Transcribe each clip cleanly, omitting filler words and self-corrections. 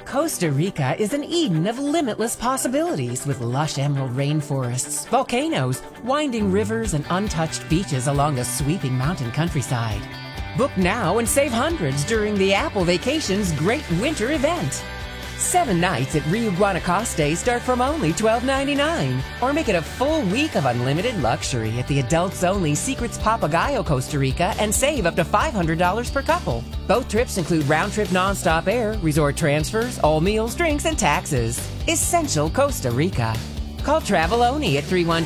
Costa Rica is an Eden of limitless possibilities with lush emerald rainforests, volcanoes, winding rivers, and untouched beaches along the sweeping mountain countryside. Book now and save hundreds during the Apple Vacations Great Winter Event. 7 nights at Rio Guanacaste start from only $12.99. Or make it a full week of unlimited luxury at the adults-only Secrets Papagayo Costa Rica and save up to $500 per couple. Both trips include round-trip nonstop air, resort transfers, all meals, drinks, and taxes. Essential Costa Rica. Call Traveloni at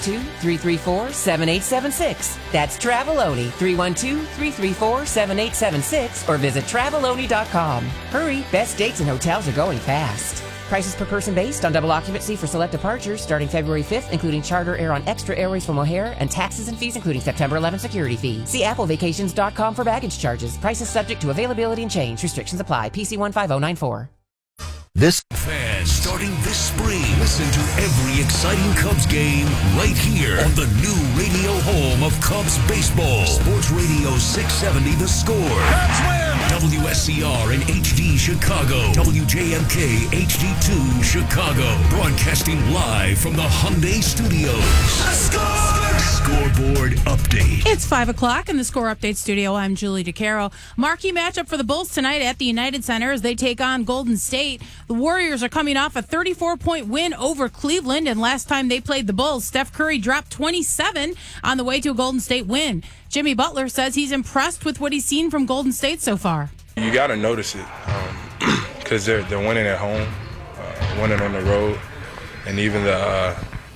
312-334-7876. That's Traveloni, 312-334-7876, or visit Traveloni.com. Hurry, best dates and hotels are going fast. Prices per person based on double occupancy for select departures starting February 5th, including charter air on Extra Airways from O'Hare, and taxes and fees including September 11th security fee. See applevacations.com for baggage charges. Prices subject to availability and change. Restrictions apply. PC 15094. This fans starting this spring. Listen to every exciting Cubs game right here on the new radio home of Cubs baseball. Sports Radio 670 The Score. Cubs win! WSCR in HD Chicago. WJMK HD2 Chicago. Broadcasting live from the Hyundai Studios. The Score! Scoreboard update. It's 5 o'clock in the Score Update studio. I'm Julie DeCaro. Marquee matchup for the Bulls tonight at the United Center as they take on Golden State. The Warriors are coming off a 34-point win over Cleveland, and last time they played the Bulls, Steph Curry dropped 27 on the way to a Golden State win. Jimmy Butler says he's impressed with what he's seen from Golden State so far. You got to notice it because they're winning at home, winning on the road, and even the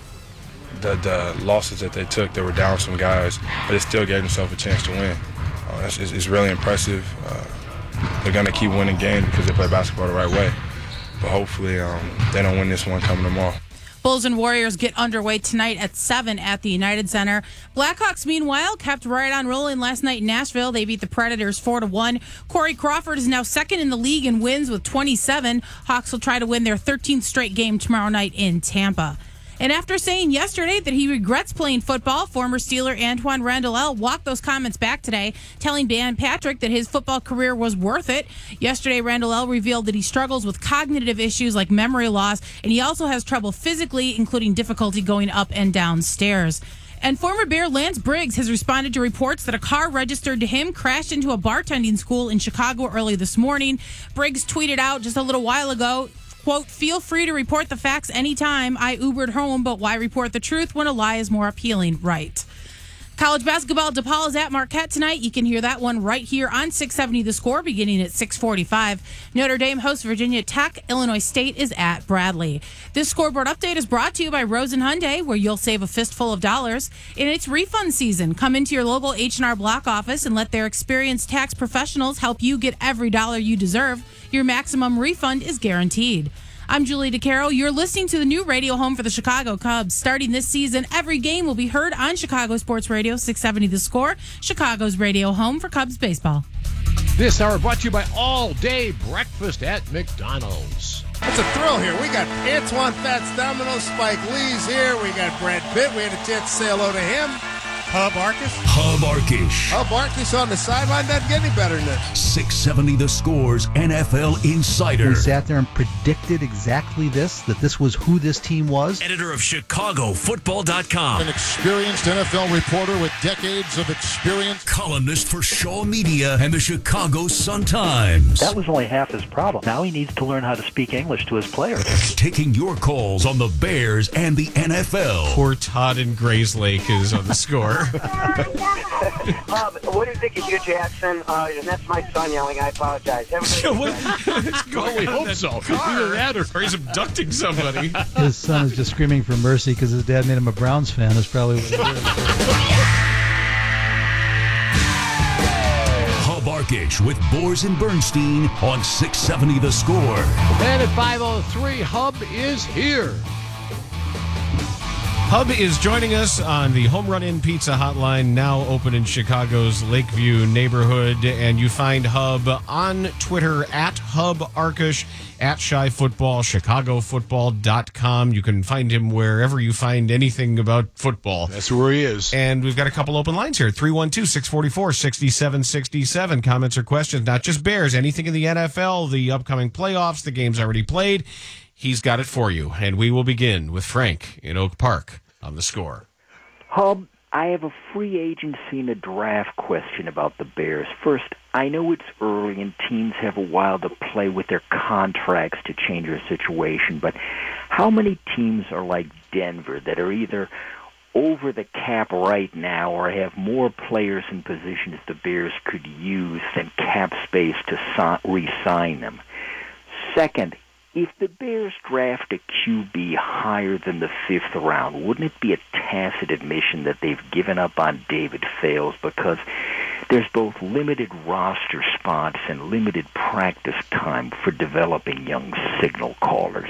losses that they took, they were down some guys, but they still gave themselves a chance to win. It's really impressive. They're going to keep winning games because they play basketball the right way. But hopefully they don't win this one coming tomorrow. Bulls and Warriors get underway tonight at 7 at the United Center. Blackhawks, meanwhile, kept right on rolling last night in Nashville. They beat the Predators 4-1. Corey Crawford is now second in the league in wins with 27. Hawks will try to win their 13th straight game tomorrow night in Tampa. And after saying yesterday that he regrets playing football, former Steeler Antoine Randall walked those comments back today, telling Dan Patrick that his football career was worth it. Yesterday, Randall revealed that he struggles with cognitive issues like memory loss, and he also has trouble physically, including difficulty going up and down stairs. And former Bear Lance Briggs has responded to reports that a car registered to him crashed into a bartending school in Chicago early this morning. Briggs tweeted out just a little while ago, quote, "Feel free to report the facts anytime. I Ubered home, but why report the truth when a lie is more appealing, right?" College basketball, DePaul is at Marquette tonight. You can hear that one right here on 670 The Score beginning at 6:45. Notre Dame hosts Virginia Tech. Illinois State is at Bradley. This scoreboard update is brought to you by Rosen Hyundai, where you'll save a fistful of dollars. And it's refund season. Come into your local H&R Block office and let their experienced tax professionals help you get every dollar you deserve. Your maximum refund is guaranteed. I'm Julie DeCaro. You're listening to the new radio home for the Chicago Cubs. Starting this season, every game will be heard on Chicago Sports Radio 670 The Score, Chicago's radio home for Cubs baseball. This hour brought to you by All Day Breakfast at McDonald's. It's a thrill here. We got Antoine Fats Domino, Spike Lee's here. We got Brad Pitt. We had a chance to say hello to him. Hub Arkish. Hub Arkish. Hub Arkish on the sideline. Doesn't get any better than this. 670 The Score's NFL Insider. We sat there and predicted exactly this, that this was who this team was. Editor of ChicagoFootball.com. An experienced NFL reporter with decades of experience. Columnist for Shaw Media and the Chicago Sun-Times. That was only half his problem. Now he needs to learn how to speak English to his players. Taking your calls on the Bears and the NFL. Poor Todd in Grays Lake is on the score. What do you think of Hugh Jackson? And that's my son yelling. I apologize. What's going we hope so. Either that or he's abducting somebody. His son is just screaming for mercy because his dad made him a Browns fan. Is probably what it is. Hub Arkish with Boers and Bernstein on 670 The Score. And at 5:03, Hub is here. Hub is joining us on the Home Run In Pizza Hotline, now open in Chicago's Lakeview neighborhood. And you find Hub on Twitter at Hub Arkush, at Shy Football, ChicagoFootball.com. You can find him wherever you find anything about football. That's where he is. And we've got a couple open lines here. 312-644-6767. Comments or questions, not just Bears, anything in the NFL, the upcoming playoffs, the games already played. He's got it for you. And we will begin with Frank in Oak Park on The Score. Hub, I have a free agency and a draft question about the Bears. First, I know it's early and teams have a while to play with their contracts to change their situation, but how many teams are like Denver that are either over the cap right now or have more players in positions the Bears could use than cap space to re-sign them? Second, if the Bears draft a QB higher than the 5th round, wouldn't it be a tacit admission that they've given up on David Fales because there's both limited roster spots and limited practice time for developing young signal callers?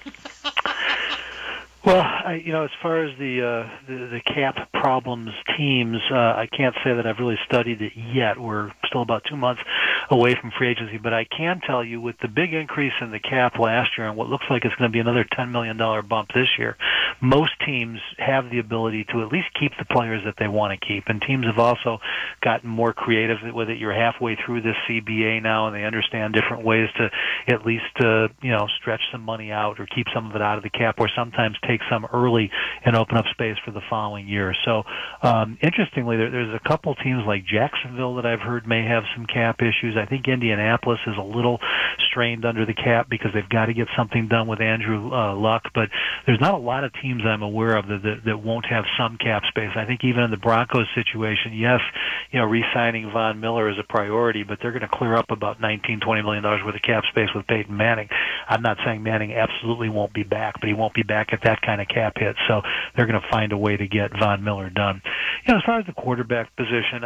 Well, as far as the cap problems teams, I can't say that I've really studied it yet. We're still about 2 months away from free agency, but I can tell you with the big increase in the cap last year and what looks like it's going to be another $10 million bump this year, most teams have the ability to at least keep the players that they want to keep. And teams have also gotten more creative with it. You're halfway through this CBA now, and they understand different ways to at least stretch some money out or keep some of it out of the cap, or sometimes take some early and open up space for the following year. So, interestingly, there's a couple teams like Jacksonville that I've heard may have some cap issues. I think Indianapolis is a little strained under the cap because they've got to get something done with Andrew Luck, but there's not a lot of teams I'm aware of that won't have some cap space. I think even in the Broncos situation, yes, re-signing Von Miller is a priority, but they're going to clear up about $19-20 million worth of cap space with Peyton Manning. I'm not saying Manning absolutely won't be back, but he won't be back at that kind of cap hit, so they're going to find a way to get Von Miller done. As far as the quarterback position,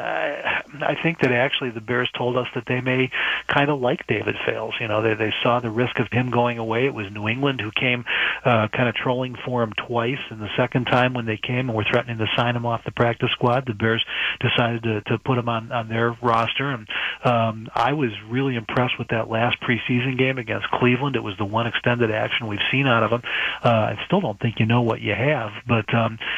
I think that actually the Bears told us that they may kind of like David Fales. They saw the risk of him going away. It was New England who came kind of trolling for him twice, and the second time when they came and were threatening to sign him off the practice squad, the Bears decided to put him on their roster. And I was really impressed with that last preseason game against Cleveland. It was the one extended action we've seen out of him. I still don't think you know what you have, but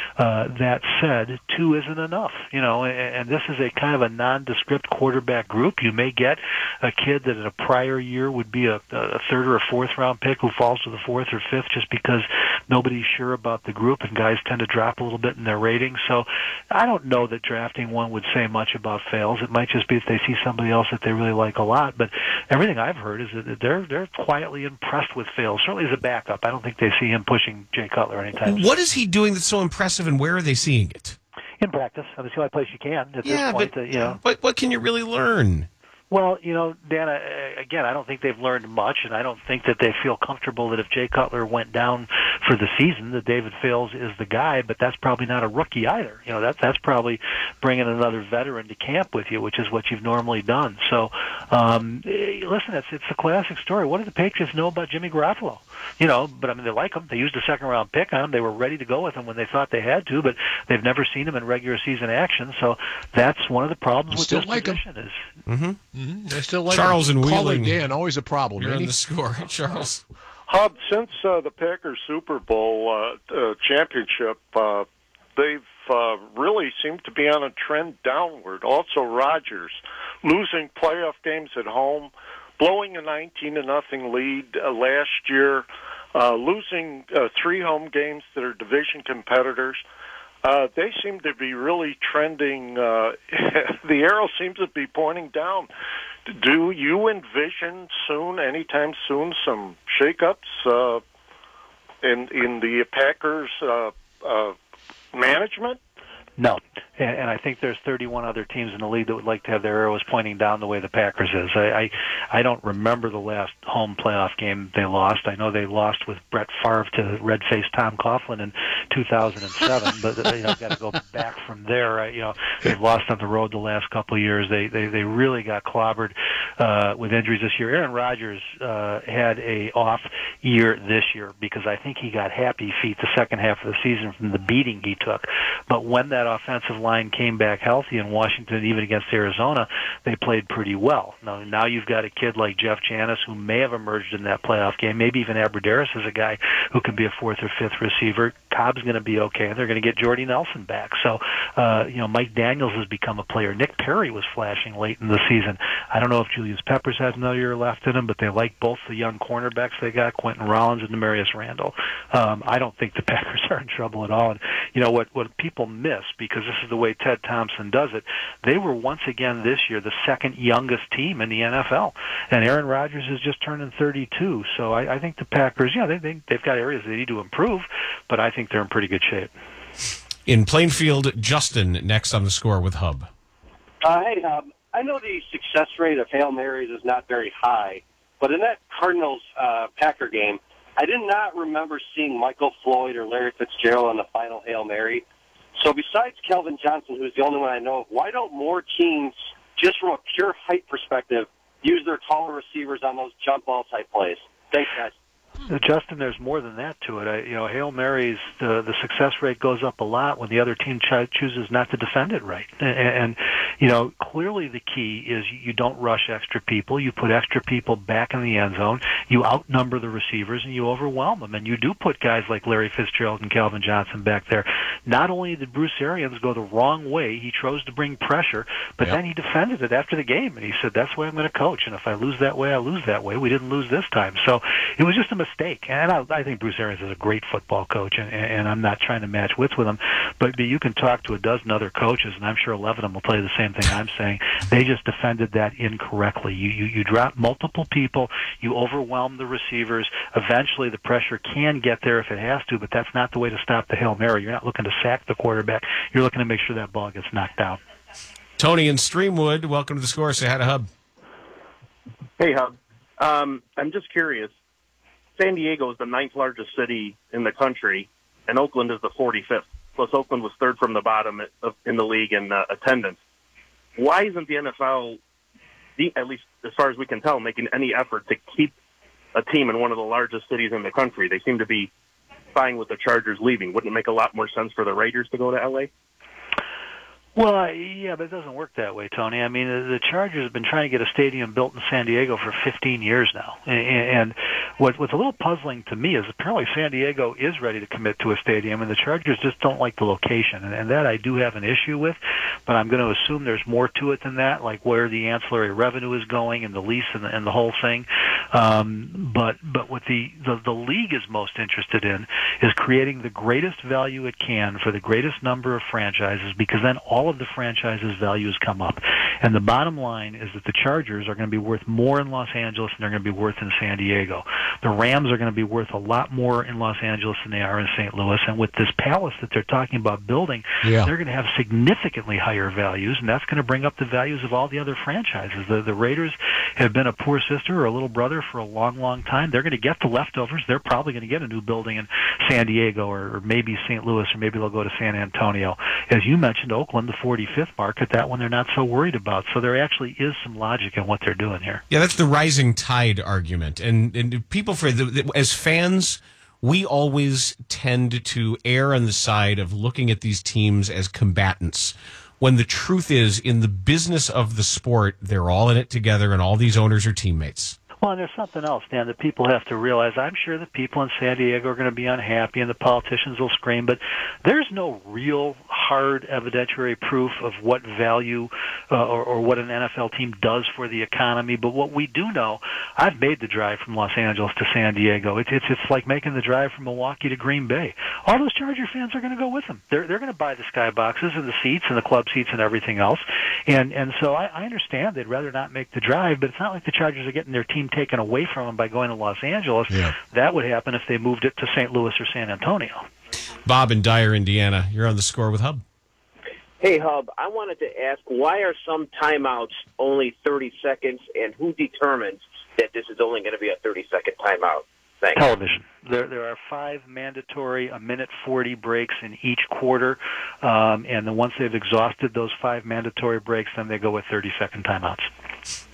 that said, 2 isn't enough, and this is a kind of a nondescript quarterback group. You may get a kid that in a prior year would be a 3rd or a 4th round pick who falls to the 4th or 5th just because nobody's sure about the group, and guys tend to drop a little bit in their ratings. So I don't know that drafting one would say much about Fales. It might just be if they see somebody else that they really like a lot, but everything I've heard is that they're quietly impressed with Fales, certainly as a backup. I don't think they see him pushing Jay Cutler anytime soon. What is he doing that's so impressive, and where are they seeing it? In practice. I mean, it's the only place you can at this point. But what can you really learn? Well, Dan, again, I don't think they've learned much, and I don't think that they feel comfortable that if Jay Cutler went down for the season, that David Fales is the guy, but that's probably not a rookie either. That's probably bringing another veteran to camp with you, which is what you've normally done. So, listen, it's a classic story. What do the Patriots know about Jimmy Garoppolo? But I mean, they like him. They used a 2nd-round pick on him. They were ready to go with him when they thought they had to, but they've never seen him in regular season action. So that's one of the problems with this position is. Mm-hmm. They still like Charles and Wheeling. Dan, always a problem. You're on the score, Charles. Hub, since the Packers Super Bowl championship, they've really seemed to be on a trend downward. Also, Rodgers losing playoff games at home, blowing a 19-0 lead last year, losing 3 home games that are division competitors. They seem to be really trending. The arrow seems to be pointing down. Do you envision anytime soon, some shakeups in the Packers management? No. And I think there's 31 other teams in the league that would like to have their arrows pointing down the way the Packers is. I don't remember the last home playoff game they lost. I know they lost with Brett Favre to red-faced Tom Coughlin in 2007, but got to go back from there. They've lost on the road the last couple of years. They really got clobbered with injuries this year. Aaron Rodgers had a off year this year, because I think he got happy feet the second half of the season from the beating he took. But when that offensive line came back healthy in Washington, even against Arizona, they played pretty well. Now you've got a kid like Jeff Janis who may have emerged in that playoff game. Maybe even Abradaris is a guy who can be a fourth or fifth receiver. Cobb's going to be okay, and they're going to get Jordy Nelson back. So, Mike Daniels has become a player. Nick Perry was flashing late in the season. I don't know if Julius Peppers has another year left in him, but they like both the young cornerbacks they got, Quentin Rollins and Demarius Randall. I don't think the Packers are in trouble at all. And what people miss, because this is the way Ted Thompson does it, they were once again this year the second youngest team in the NFL, and Aaron Rodgers is just turning 32. So I think the Packers, they've got areas they need to improve, but I think they're in pretty good shape. In Plainfield, Justin next on the Score with Hub. Hey, Hub. I know the success rate of Hail Marys is not very high, but in that Cardinals-Packer game, I did not remember seeing Michael Floyd or Larry Fitzgerald on the final Hail Mary. So besides Calvin Johnson, who's the only one I know of, why don't more teams, just from a pure height perspective, use their taller receivers on those jump ball type plays? Thanks, guys. Justin, there's more than that to it. Hail Marys, the success rate goes up a lot when the other team chooses not to defend it right. And clearly the key is you don't rush extra people. You put extra people back in the end zone. You outnumber the receivers, and you overwhelm them. And you do put guys like Larry Fitzgerald and Calvin Johnson back there. Not only did Bruce Arians go the wrong way, he chose to bring pressure, but then he defended it after the game. And he said, that's the way I'm going to coach. And if I lose that way, I lose that way. We didn't lose this time. So it was just a mistake. And I think Bruce Arians is a great football coach, and I'm not trying to match wits with him, but you can talk to a dozen other coaches, and I'm sure 11 of them will tell you the same thing I'm saying. They just defended that incorrectly. You drop multiple people, you overwhelm the receivers. Eventually the pressure can get there if it has to, but that's not the way to stop the Hail Mary. You're not looking to sack the quarterback. You're looking to make sure that ball gets knocked out. Tony in Streamwood, welcome to the Score. Say hi to Hub. Hey, Hub. I'm just curious. San Diego is the 9th largest city in the country, and Oakland is the 45th. Plus, Oakland was third from the bottom in the league in attendance. Why isn't the NFL, at least as far as we can tell, making any effort to keep a team in one of the largest cities in the country? They seem to be fine with the Chargers leaving. Wouldn't it make a lot more sense for the Raiders to go to L.A.? Well, yeah, but it doesn't work that way, Tony. I mean, the Chargers have been trying to get a stadium built in San Diego for 15 years now. And what's a little puzzling to me is apparently San Diego is ready to commit to a stadium, and the Chargers just don't like the location. And that I do have an issue with, but I'm going to assume there's more to it than that, like where the ancillary revenue is going and the lease and the whole thing. But what the league is most interested in is creating the greatest value it can for the greatest number of franchises, because then all of the franchises' values come up. And the bottom line is that the Chargers are going to be worth more in Los Angeles than they're going to be worth in San Diego. The Rams are going to be worth a lot more in Los Angeles than they are in St. Louis. And with this palace that they're talking about building, they're going to have significantly higher values, and that's going to bring up the values of all the other franchises. The Raiders have been a poor sister or a little brother for a long, long time. They're going to get the leftovers. They're probably going to get a new building in San Diego or maybe St. Louis, or maybe they'll go to San Antonio. As you mentioned, Oakland, the 45th market, that one they're not so worried about. So there actually is some logic in what they're doing here. Yeah, that's the rising tide argument. And people, as fans, we always tend to err on the side of looking at these teams as combatants, when the truth is, in the business of the sport, they're all in it together, and all these owners are teammates. Well, and there's something else, Dan, that people have to realize. I'm sure the people in San Diego are going to be unhappy and the politicians will scream, but there's no real hard evidentiary proof of what value or what an NFL team does for the economy. But what we do know, I've made the drive from Los Angeles to San Diego. It's like making the drive from Milwaukee to Green Bay. All those Charger fans are going to go with them. They're going to buy the skyboxes and the seats and the club seats and everything else. And so I understand they'd rather not make the drive, but it's not like the Chargers are getting their team taken away from them by going to Los Angeles. Yeah. That would happen if they moved it to St. Louis or San Antonio. Bob in Dyer, Indiana, you're on the Score with Hub. Hey, Hub, I wanted to ask, why are some timeouts only 30 seconds, and who determines that this is only going to be a 30-second timeout? Thanks. Television. There are 5 mandatory 1:40 breaks in each quarter, and then once they've exhausted those 5 mandatory breaks, then they go with 30-second timeouts.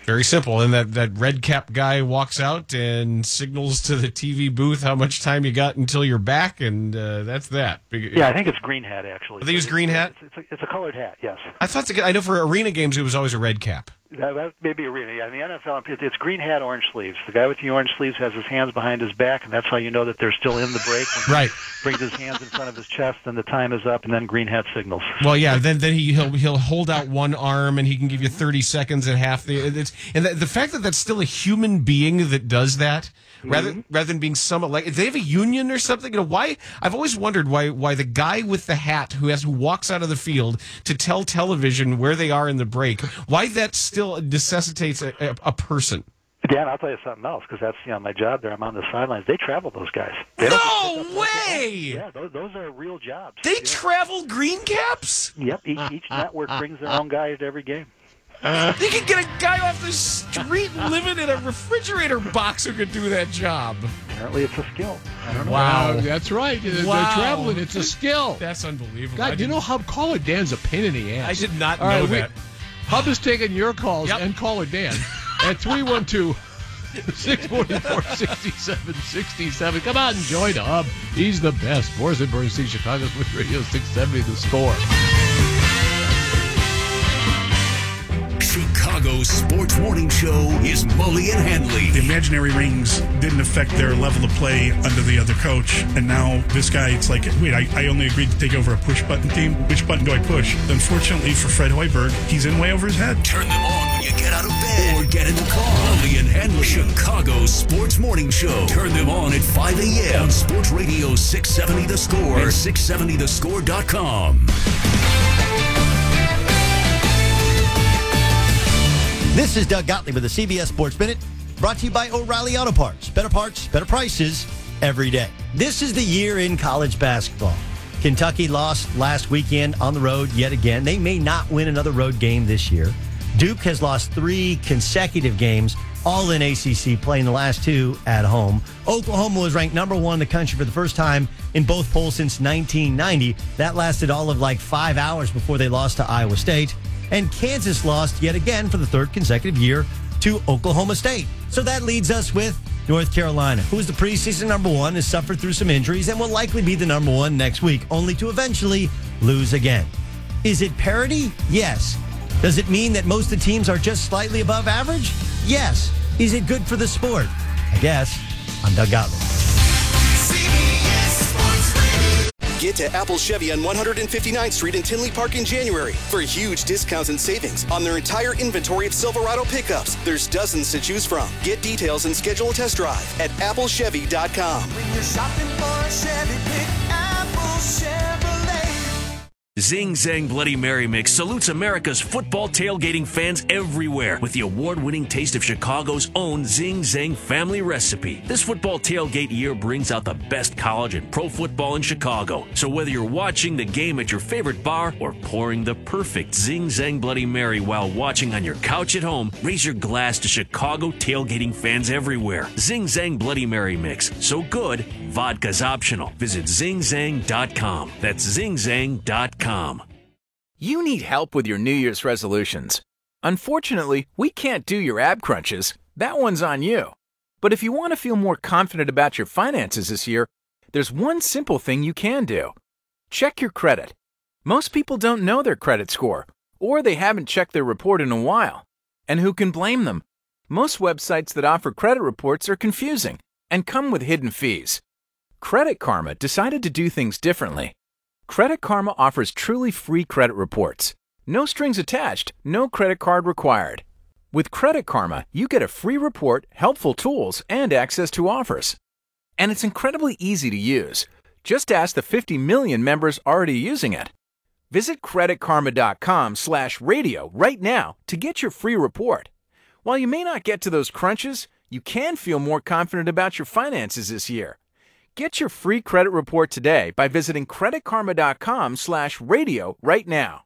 Very simple. And that red cap guy walks out and signals to the TV booth how much time you got until you're back, and that's that. Yeah, I think it's green hat, actually. They use green hat? It's a colored hat, yes. I know for arena games it was always a red cap. That may be arena. Yeah, in the NFL, it's green hat, orange sleeves. The guy with the orange sleeves has his hands behind his back, and that's how you know that they're still in the break. When right. He brings his hands in front of his chest, and the time is up, and then green hat signals. Then he'll hold out one arm, and he can give you 30 seconds at half. The fact that that's still a human being that does that, rather than being someone like, if they have a union or something, why? I've always wondered why the guy with the hat who walks out of the field to tell television where they are in the break, why that still necessitates a person. Dan, I'll tell you something else, because that's my job there. I'm on the sidelines. They travel those guys. No way! Yeah, those are real jobs. They travel green caps? Yep, each network brings their own guy to every game. You can get a guy off the street living in a refrigerator box who could do that job. Apparently it's a skill. I don't know. Wow, that's right. They're traveling. It's a skill. That's unbelievable. God, you know how Caller Dan's a pain in the ass. I did not know that. Hub is taking your calls and Caller Dan at 312-644-6767. Come out and join Hub. He's the best. Boris and Bernstein, Chicago Sports Radio 670, The Score. Chicago's Sports Morning Show is Mully and Hanley. The imaginary rings didn't affect their level of play under the other coach. And now this guy, it's like, wait, I only agreed to take over a push-button team. Which button do I push? Unfortunately for Fred Hoiberg, he's in way over his head. Turn them on when you get out of bed or get in the car. Mully and Hanley, Chicago's Sports Morning Show. Turn them on at 5 a.m. on Sports Radio 670 The Score and 670thescore.com. This is Doug Gottlieb with the CBS Sports Minute, brought to you by O'Reilly Auto Parts. Better parts, better prices every day. This is the year in college basketball. Kentucky lost last weekend on the road yet again. They may not win another road game this year. Duke has lost 3 consecutive games, all in ACC play, in the last 2 at home. Oklahoma was ranked number 1 in the country for the first time in both polls since 1990. That lasted all of 5 hours before they lost to Iowa State. And Kansas lost yet again for the 3rd consecutive year to Oklahoma State. So that leads us with North Carolina, who is the preseason number 1, has suffered through some injuries and will likely be the number 1 next week, only to eventually lose again. Is it parity? Yes. Does it mean that most of the teams are just slightly above average? Yes. Is it good for the sport? I guess. I'm Doug Gottlieb. Get to Apple Chevy on 159th Street in Tinley Park in January for huge discounts and savings on their entire inventory of Silverado pickups. There's dozens to choose from. Get details and schedule a test drive at applechevy.com. When you're shopping for a Chevy, pick Apple Chevrolet. Zing Zang Bloody Mary Mix salutes America's football tailgating fans everywhere with the award-winning taste of Chicago's own Zing Zang family recipe. This football tailgate year brings out the best college and pro football in Chicago. So whether you're watching the game at your favorite bar or pouring the perfect Zing Zang Bloody Mary while watching on your couch at home, raise your glass to Chicago tailgating fans everywhere. Zing Zang Bloody Mary Mix. So good, vodka's optional. Visit zingzang.com. That's zingzang.com. You need help with your New Year's resolutions. Unfortunately, we can't do your ab crunches. That one's on you. But if you want to feel more confident about your finances this year, there's one simple thing you can do. Check your credit. Most people don't know their credit score, or they haven't checked their report in a while. And who can blame them? Most websites that offer credit reports are confusing and come with hidden fees. Credit Karma decided to do things differently. Credit Karma offers truly free credit reports. No strings attached, no credit card required. With Credit Karma, you get a free report, helpful tools, and access to offers. And it's incredibly easy to use. Just ask the 50 million members already using it. Visit creditkarma.com/radio right now to get your free report. While you may not get to those crunches, you can feel more confident about your finances this year. Get your free credit report today by visiting creditkarma.com/radio right now.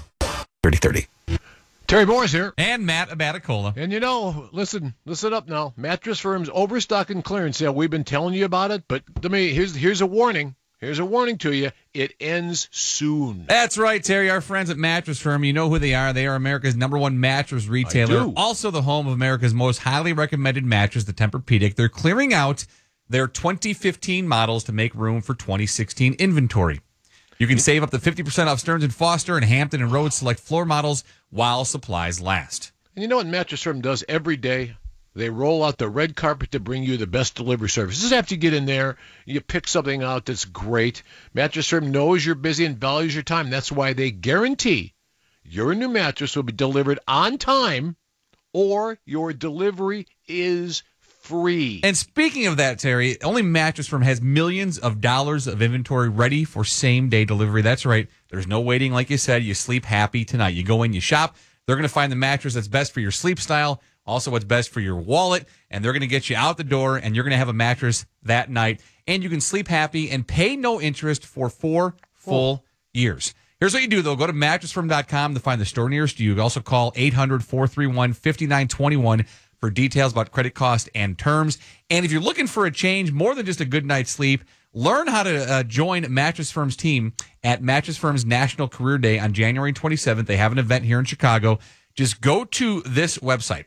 30-30. Terry Morris here. And Matt Abaticola. And listen up now. Mattress Firm's overstock and clearance sale. We've been telling you about it, but here's a warning. here's a warning to you. It ends soon. That's right, Terry. Our friends at Mattress Firm, you know who they are. They are America's #1 mattress retailer. I do. Also the home of America's most highly recommended mattress, the Tempur-Pedic. They're clearing out their 2015 models to make room for 2016 inventory. You can save up to 50% off Stearns & Foster and Hampton and Rhodes select floor models while supplies last. And you know what Mattress Firm does every day? They roll out the red carpet to bring you the best delivery service. This is after you get in there, you pick something out that's great. Mattress Firm knows you're busy and values your time. That's why they guarantee your new mattress will be delivered on time or your delivery is free. And speaking of that, Terry, only Mattress Firm has millions of dollars of inventory ready for same-day delivery. That's right. There's no waiting. Like you said, you sleep happy tonight. You go in, you shop. They're going to find the mattress that's best for your sleep style, also what's best for your wallet, and they're going to get you out the door, and you're going to have a mattress that night. And you can sleep happy and pay no interest for 4 full years. Here's what you do, though. Go to mattressfirm.com to find the store nearest you. You can also call 800-431-5921 for details about credit cost and terms. And if you're looking for a change more than just a good night's sleep, learn how to join Mattress Firm's team at Mattress Firm's National Career Day on January 27th. They have an event here in Chicago. Just go to this website,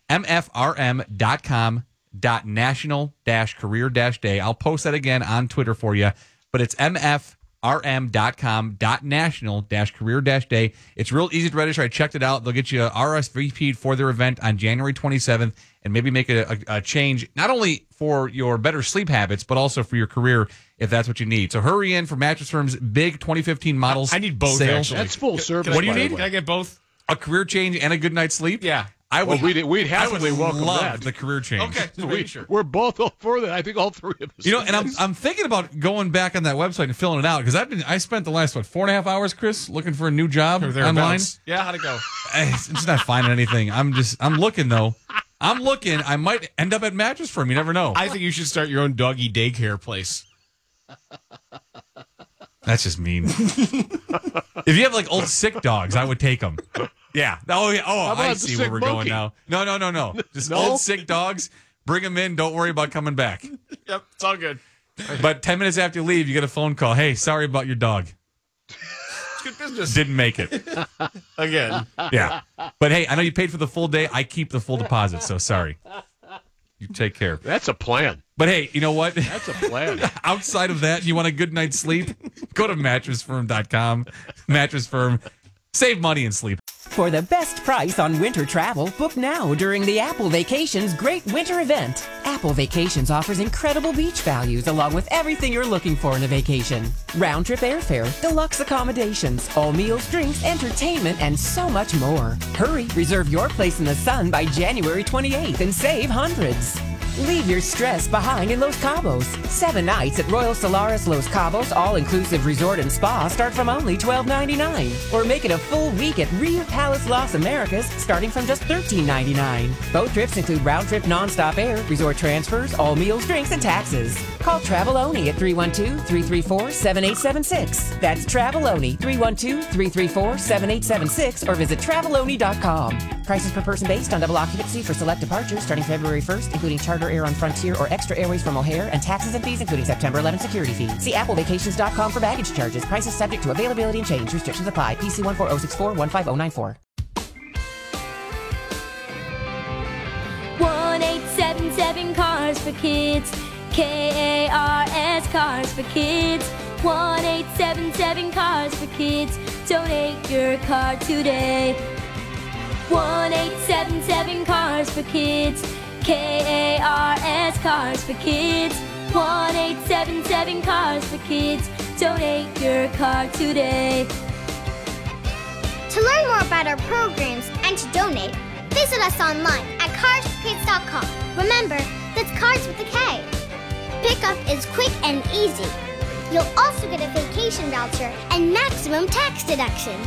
mfrm.com.national-career-day. I'll post that again on Twitter for you, but it's mfrm.com.national-career-day. It's real easy to register. I checked it out. They'll get you RSVP'd for their event on January 27th and maybe make a change, not only for your better sleep habits, but also for your career if that's what you need. So hurry in for Mattress Firm's big 2015 models. I need both, sale. actually. That's full service. What do you need? Can I get both? A career change and a good night's sleep? Yeah. We'd happily welcome love that. the career change. Okay, We're both all for that. I think all three of us. You know, and I'm thinking about going back on that website and filling it out because I spent the last 4.5 hours, Chris, looking for a new job online. Yeah, how'd it go? It's just not finding anything. I'm looking though. I'm looking. I might end up at Mattress Firm. You never know. I think you should start your own doggy daycare place. That's just mean. If you have like old sick dogs, I would take them. Yeah. Oh, yeah. Oh, I see where we're going now. No. Just old sick dogs. Bring them in. Don't worry about coming back. Yep, it's all good. But 10 minutes after you leave, you get a phone call. Hey, sorry about your dog. It's good business. Didn't make it. Again. Yeah. But hey, I know you paid for the full day. I keep the full deposit, so sorry. You take care. That's a plan. But hey, you know what? That's a plan. Outside of that, you want a good night's sleep? Go to mattressfirm.com. Mattress Firm. Save money and sleep. For the best price on winter travel, book now during the Apple Vacations Great Winter Event. Apple Vacations offers incredible beach values along with everything you're looking for in a vacation. Round-trip airfare, deluxe accommodations, all meals, drinks, entertainment, and so much more. Hurry, reserve your place in the sun by January 28th and save hundreds. Leave your stress behind in Los Cabos. 7 nights at Royal Solaris Los Cabos all-inclusive resort and spa start from only $12.99. Or make it a full week at Rio Palace Las Americas starting from just $13.99. Both trips include round-trip nonstop air, resort transfers, all meals, drinks, and taxes. Call Traveloni at 312-334-7876. That's Traveloni, 312-334-7876, or visit Traveloni.com. Prices per person based on double occupancy for select departures starting February 1st, including Charter Air on Frontier or Extra Airways from O'Hare, and taxes and fees including September 11 security fee. See applevacations.com for baggage charges. Prices subject to availability and change. Restrictions apply. PC 14064-15094. 1877 Cars for Kids. KARS Cars for Kids. 1877 Cars for Kids. Donate your car today. 1877 Cars for Kids. KARS Cars for Kids. 1877 Cars for Kids. Donate your car today. To learn more about our programs and to donate, visit us online at carsforkids.com. Remember, that's Cars with a K. Pickup is quick and easy. You'll also get a vacation voucher and maximum tax deduction.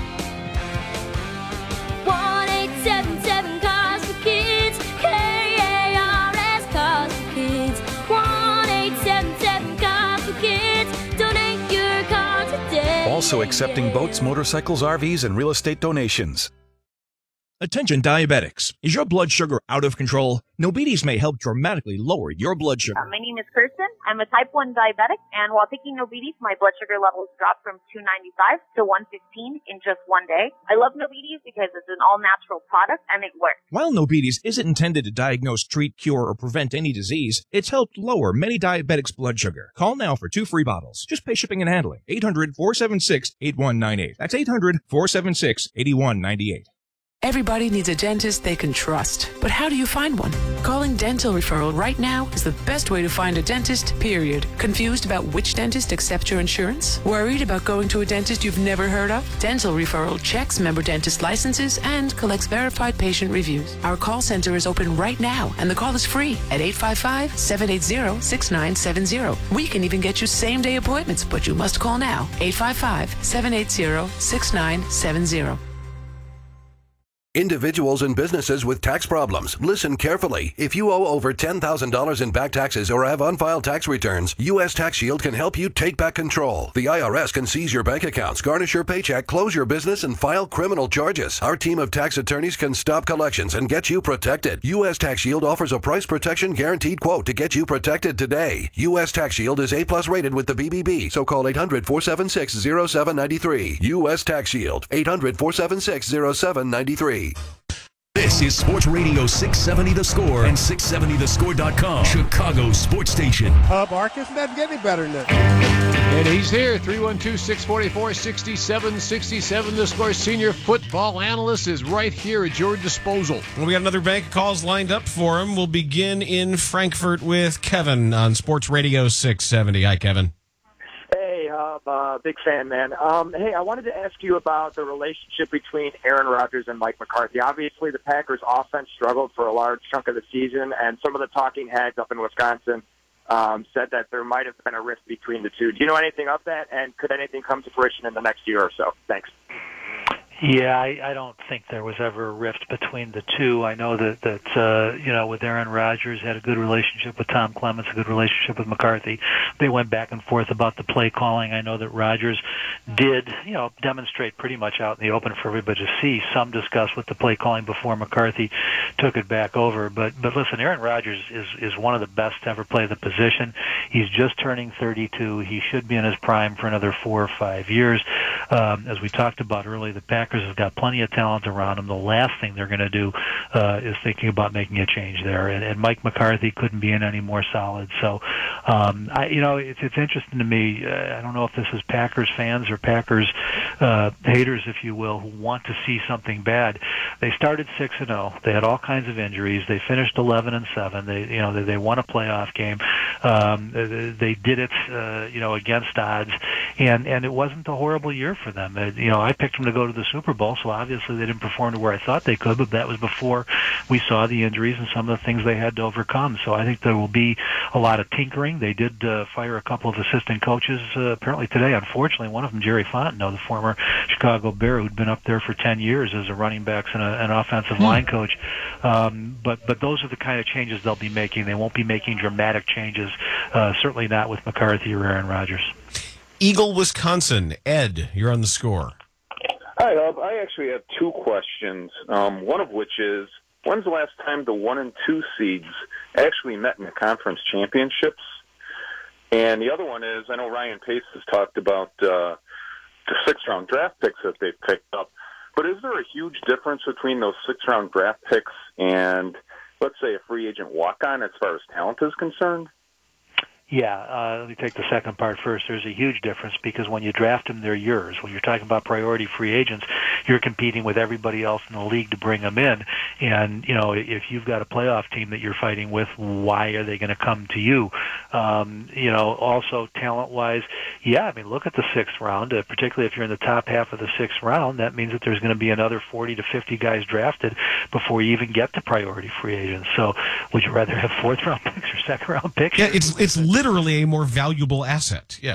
1877 Cars for Kids. KARS Cars for Kids. 1877 Cars for Kids. Donate your car today. Also accepting boats, motorcycles, RVs, and real estate donations. Attention diabetics. Is your blood sugar out of control? Nobides may help dramatically lower your blood sugar. My name is Kirsten. I'm a type 1 diabetic, and while taking Nobides, my blood sugar levels dropped from 295 to 115 in just one day. I love Nobides because it's an all-natural product, and it works. While Nobides isn't intended to diagnose, treat, cure, or prevent any disease, it's helped lower many diabetics' blood sugar. Call now for 2 free bottles. Just pay shipping and handling. 800-476-8198. That's 800-476-8198. Everybody needs a dentist they can trust. But how do you find one? Calling Dental Referral right now is the best way to find a dentist, period. Confused about which dentist accepts your insurance? Worried about going to a dentist you've never heard of? Dental Referral checks member dentist licenses and collects verified patient reviews. Our call center is open right now, and the call is free at 855-780-6970. We can even get you same-day appointments, but you must call now. 855-780-6970. Individuals and businesses with tax problems, listen carefully. If you owe over $10,000 in back taxes or have unfiled tax returns, U.S. Tax Shield can help you take back control. The IRS can seize your bank accounts, garnish your paycheck, close your business, and file criminal charges. Our team of tax attorneys can stop collections and get you protected. U.S. Tax Shield offers a price protection guaranteed quote to get you protected today. U.S. Tax Shield is A+ rated with the BBB, so call 800-476-0793. U.S. Tax Shield, 800-476-0793. This is Sports Radio 670 The Score and 670thescore.com, Chicago Sports Station. Hub Arcus doesn't get any better than this. And he's here, 312-644-6767. The Score senior football analyst is right here at your disposal. Well, we got another bank of calls lined up for him. We'll begin in Frankfurt with Kevin on Sports Radio 670. Hi, Kevin. Hey, big fan, man. Hey, I wanted to ask you about the relationship between Aaron Rodgers and Mike McCarthy. Obviously, the Packers' offense struggled for a large chunk of the season, and some of the talking heads up in Wisconsin said that there might have been a rift between the two. Do you know anything of that, and could anything come to fruition in the next year or so? Thanks. Yeah, I don't think there was ever a rift between the two. I know that you know, with Aaron Rodgers, had a good relationship with Tom Clements, a good relationship with McCarthy. They went back and forth about the play calling. I know that Rodgers did, you know, demonstrate pretty much out in the open for everybody to see some disgust with the play calling before McCarthy took it back over. But listen, Aaron Rodgers is one of the best to ever play the position. He's just turning 32. He should be in his prime for another 4 or 5 years. As we talked about earlier, the Packers have got plenty of talent around them. The last thing they're going to do is thinking about making a change there. And Mike McCarthy couldn't be in any more solid. So, you know, it's interesting to me. I don't know if this is Packers fans or Packers haters, if you will, who want to see something bad. They started 6-0. They had all kinds of injuries. They finished 11-7. They won a playoff game. They did it, you know, against odds, and it wasn't a horrible year for them. You know, I picked them to go to the Super Bowl, so obviously they didn't perform to where I thought they could, but that was before we saw the injuries and some of the things they had to overcome. So I think there will be a lot of tinkering. They did fire a couple of assistant coaches apparently today. Unfortunately, one of them, Jerry Fontenot, the former Chicago Bear, who'd been up there for 10 years as a running backs and an offensive line coach. But those are the kind of changes they'll be making. They won't be making dramatic changes, certainly not with McCarthy or Aaron Rodgers. Eagle, Wisconsin. Ed, you're on The Score. Hi, Hub. I actually have 2 questions, one of which is, when's the last time the 1 and 2 seeds actually met in the conference championships? And the other one is, I know Ryan Pace has talked about the 6th-round draft picks that they've picked up, but is there a huge difference between those 6th-round draft picks and, let's say, a free agent walk-on as far as talent is concerned? Yeah, let me take the second part first. There's a huge difference because when you draft them, they're yours. When you're talking about priority free agents, you're competing with everybody else in the league to bring them in. And, you know, if you've got a playoff team that you're fighting with, why are they going to come to you? You know, also talent-wise, yeah, I mean, look at the 6th round, particularly if you're in the top half of the 6th round. That means that there's going to be another 40 to 50 guys drafted before you even get to priority free agents. So would you rather have 4th-round picks or 2nd-round picks? Yeah, it's literally a more valuable asset. Yeah.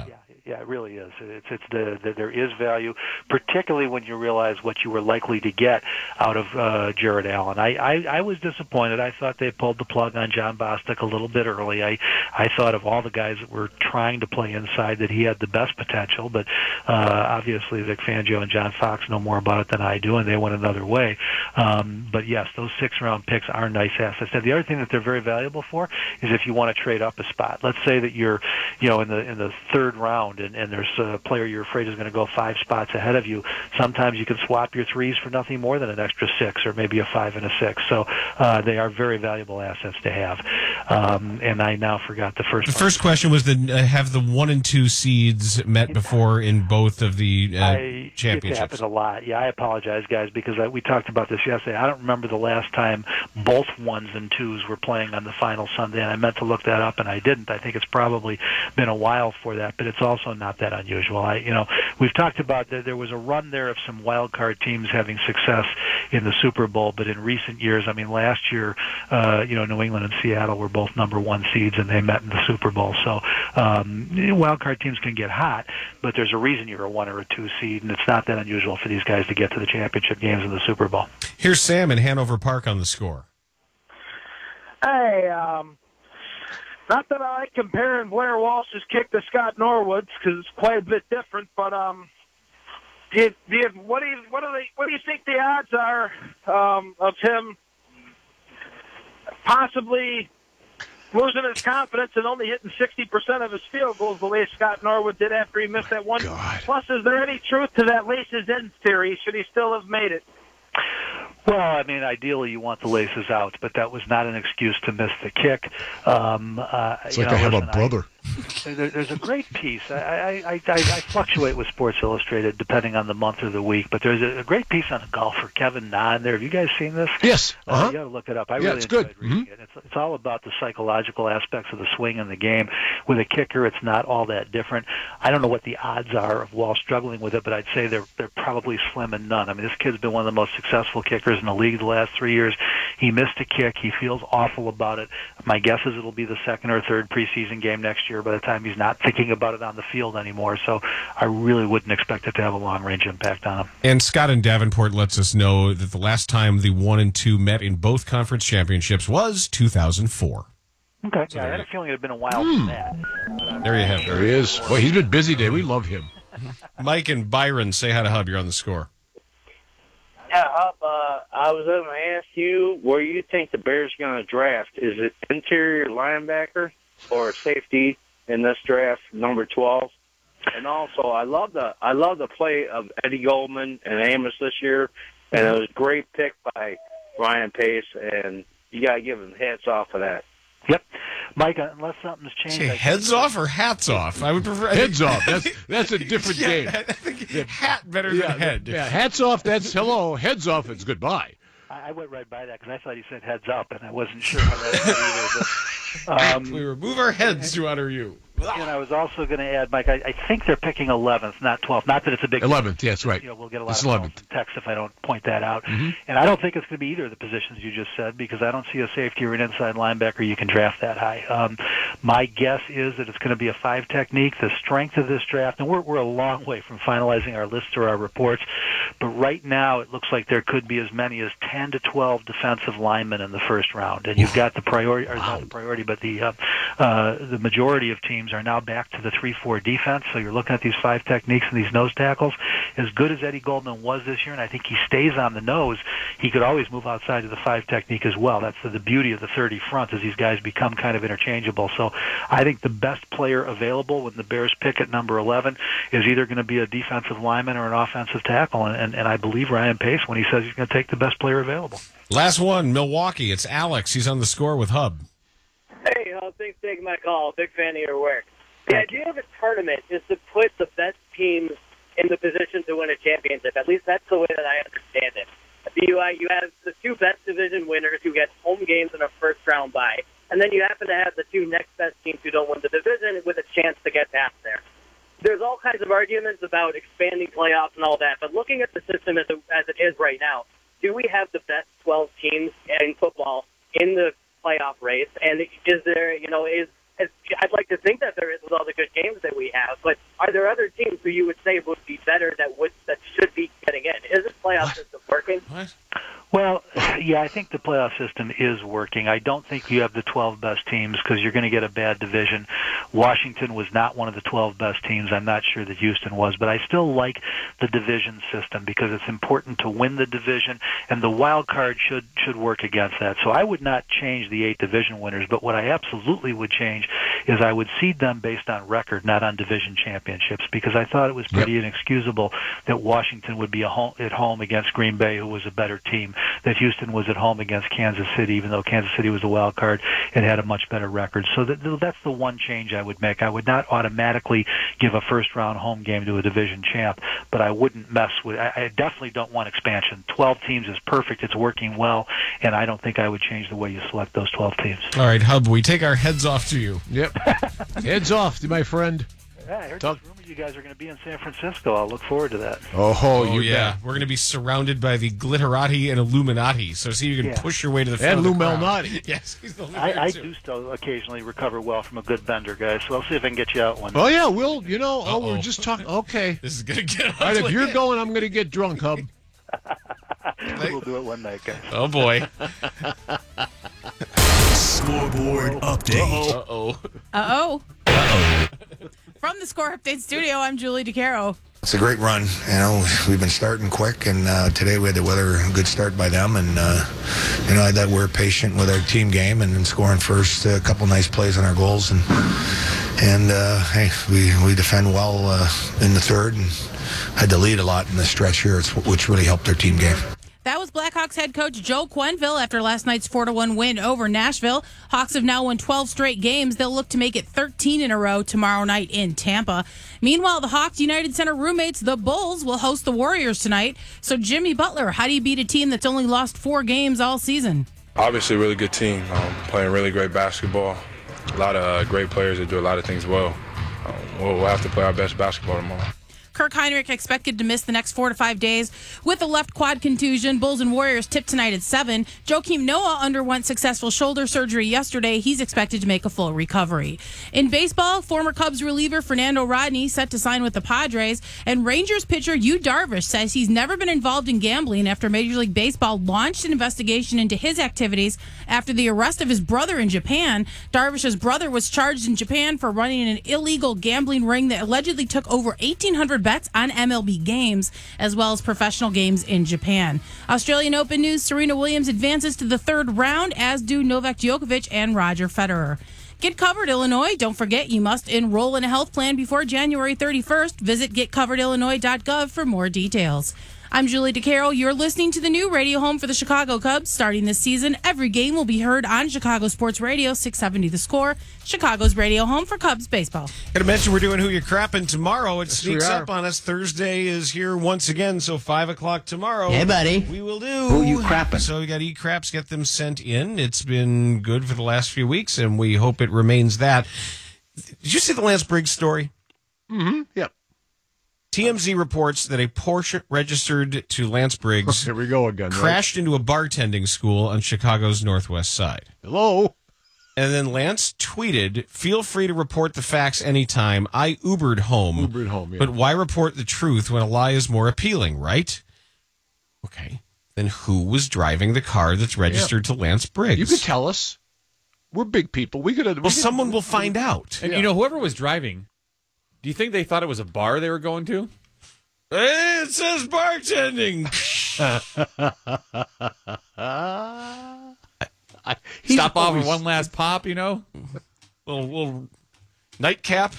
Yeah, it really is. There is value, particularly when you realize what you were likely to get out of Jared Allen. I was disappointed. I thought they pulled the plug on John Bostic a little bit early. I thought of all the guys that were trying to play inside that he had the best potential, but obviously Vic Fangio and John Fox know more about it than I do, and they went another way. But yes, those 6th-round picks are nice assets. And the other thing that they're very valuable for is if you want to trade up a spot. Let's say that you're, in the 3rd round, and there's a player you're afraid is going to go 5 spots ahead of you. Sometimes you can swap your 3s for nothing more than an extra 6, or maybe a 5 and a 6. So they are very valuable assets to have. And I now forgot the first. The first question was have the 1 and 2 seeds met before in both of the championships? It happens a lot. Yeah, I apologize, guys, because we talked about this yesterday. I don't remember the last time both 1s and 2s were playing on the final Sunday, and I meant to look that up, and I didn't. I think it's probably been a while for that, but it's also not that unusual. We've talked about that there was a run there of some wild card teams having success in the Super Bowl, but in recent years, last year, New England and Seattle were both number 1 seeds, and they met in the Super Bowl. So wild card teams can get hot, but there's a reason you're a 1 or a 2 seed, and it's not that unusual for these guys to get to the championship games in the Super Bowl. Here's Sam in Hanover Park on the score. Hey, not that I like comparing Blair Walsh's kick to Scott Norwood's because it's quite a bit different, but what do you think the odds are of him possibly losing his confidence and only hitting 60% of his field goals the way Scott Norwood did after he missed that one? God. Plus, is there any truth to that laces in theory? Should he still have made it? Well, ideally you want the laces out, but that was not an excuse to miss the kick. It's like I have a brother. There's a great piece. I fluctuate with Sports Illustrated depending on the month or the week, but there's a great piece on a golfer, Kevin Na, in there. Have you guys seen this? Yes. You got to look it up. I really it's enjoyed good. reading it. It's all about the psychological aspects of the swing in the game. With a kicker, it's not all that different. I don't know what the odds are of Wall struggling with it, but I'd say they're probably slim and none. This kid's been one of the most successful kickers in the league the last 3 years. He missed a kick. He feels awful about it. My guess is it'll be the 2nd or 3rd preseason game next year by the time he's not thinking about it on the field anymore. So I really wouldn't expect it to have a long-range impact on him. And Scott in Davenport lets us know that the last time the 1 and 2 met in both conference championships was 2004. Okay. Yeah, I had a feeling it had been a while from that. There you have it. There he is. Well, he's been busy today. We love him. Mike and Byron, say hi to Hub. You're on the score. Yeah, Hub, I was going to ask you where you think the Bears are going to draft. Is it interior linebacker or safety in this draft, number 12? And also, I love the play of Eddie Goldman and Amos this year, and it was a great pick by Ryan Pace, and you got to give him hats off for that. Yep. Mike, unless something's changed. Say heads off or hats off? I would prefer heads off. That's a different game. I think hat better than head. Yeah, hats off, that's hello. Heads off, it's goodbye. I went right by that because I thought he said heads up, and I wasn't sure how that would either. But, we remove our heads to honor you. And I was also going to add, Mike, I think they're picking 11th, not 12th. Not that it's a big 11th, yes, right. We'll get a lot of text if I don't point that out. Mm-hmm. And I don't think it's going to be either of the positions you just said because I don't see a safety or an inside linebacker you can draft that high. My guess is that it's going to be a 5 technique. The strength of this draft, and we're a long way from finalizing our lists or our reports, but right now it looks like there could be as many as 10 to 12 defensive linemen in the first round. And you've got the priority, or not the priority, but the majority of teams are now back to the 3-4 defense, so you're looking at these 5 techniques and these nose tackles. As good as Eddie Goldman was this year, and I think he stays on the nose, he could always move outside of the 5 technique as well. That's the beauty of the 30 front, as these guys become kind of interchangeable. So I think the best player available when the Bears pick at number 11 is either going to be a defensive lineman or an offensive tackle, and I believe Ryan Pace when he says he's going to take the best player available. Last one, Milwaukee. It's Alex. He's on the score with Hub. Hey, thanks for taking my call. Big fan of your work. The idea of a tournament is to put the best teams in the position to win a championship. At least that's the way that I understand it. You have the 2 best division winners who get home games in a first-round bye, and then you happen to have the 2 next best teams who don't win the division with a chance to get past there. There's all kinds of arguments about expanding playoffs and all that, but looking at the system as it is right now, do we have the best 12 teams in football in the playoff race? And is there, I'd like to think that there is with all the good games that we have, but are there other teams who you would say would be better that should be getting in? Is this playoff system working? What? Well, yeah, I think the playoff system is working. I don't think you have the 12 best teams because you're going to get a bad division. Washington was not one of the 12 best teams. I'm not sure that Houston was, but I still like the division system because it's important to win the division, and the wild card should work against that. So I would not change the 8 division winners, but what I absolutely would change is I would seed them based on record, not on division championships, because I thought it was pretty inexcusable that Washington would be at home against Green Bay, who was a better team, that Houston was at home against Kansas City, even though Kansas City was a wild card and had a much better record. So that's the one change I would make. I would not automatically give a first-round home game to a division champ, but I wouldn't mess with. I definitely don't want expansion. 12 teams is perfect. It's working well, and I don't think I would change the way you select those 12 teams. All right, Hub, we take our heads off to you. Yep. Heads off to my friend. Yeah, I heard this rumor you guys are going to be in San Francisco. I'll look forward to that. Oh, yeah. bet. We're going to be surrounded by the Glitterati and Illuminati, so see if you can push your way to the front and of the crowd. Lumelnati. Yes, he's the I do still occasionally recover well from a good bender, guys, so I'll see if I can get you out one. Oh, yeah, we're just talking. Okay. This is going to get all right, if you're going, I'm going to get drunk, Hub. We'll do it one night, guys. Oh, boy. Scoreboard update. Uh-oh. From the Score Update studio, I'm Julie DeCaro. It's a great run. We've been starting quick, and today we had to weather a good start by them. And, I thought we're patient with our team game and then scoring first, a couple nice plays on our goals. And hey, we defend well in the third and had to lead a lot in the stretch here, which really helped our team game. That was Blackhawks head coach Joe Quenneville after last night's 4-1 win over Nashville. Hawks have now won 12 straight games. They'll look to make it 13 in a row tomorrow night in Tampa. Meanwhile, the Hawks United Center roommates, the Bulls, will host the Warriors tonight. So, Jimmy Butler, how do you beat a team that's only lost 4 games all season? Obviously, a really good team, playing really great basketball. A lot of great players that do a lot of things well. We'll have to play our best basketball tomorrow. Kirk Heinrich expected to miss the next 4 to 5 days with a left quad contusion. Bulls and Warriors tip tonight at 7. Joakim Noah underwent successful shoulder surgery yesterday. He's expected to make a full recovery. In baseball, former Cubs reliever Fernando Rodney set to sign with the Padres, and Rangers pitcher Yu Darvish says he's never been involved in gambling after Major League Baseball launched an investigation into his activities after the arrest of his brother in Japan. Darvish's brother was charged in Japan for running an illegal gambling ring that allegedly took over 1,800 bets on MLB games, as well as professional games in Japan. Australian Open news, Serena Williams advances to the 3rd round, as do Novak Djokovic and Roger Federer. Get Covered Illinois. Don't forget, you must enroll in a health plan before January 31st. Visit getcoveredillinois.gov for more details. I'm Julie DeCaro. You're listening to the new radio home for the Chicago Cubs. Starting this season, every game will be heard on Chicago Sports Radio, 670 The Score, Chicago's radio home for Cubs baseball. Got to mention we're doing Who You Crappin' tomorrow. It sneaks up on us. Thursday is here once again, so 5 o'clock tomorrow. Hey, buddy. We will do Who You Crappin'. So we got E-Craps, get them sent in. It's been good for the last few weeks, and we hope it remains that. Did you see the Lance Briggs story? Mm-hmm. Yep. TMZ reports that a Porsche registered to Lance Briggs Here we go again, crashed into a bartending school on Chicago's northwest side. Hello? And then Lance tweeted, "Feel free to report the facts anytime. I Ubered home. Yeah. But why report the truth when a lie is more appealing, right?" Okay. Then who was driving the car that's registered to Lance Briggs? You could tell us. We're big people. Someone will find out. And whoever was driving, do you think they thought it was a bar they were going to? Hey, it says bartending. Stop off with one last pop, Little nightcap.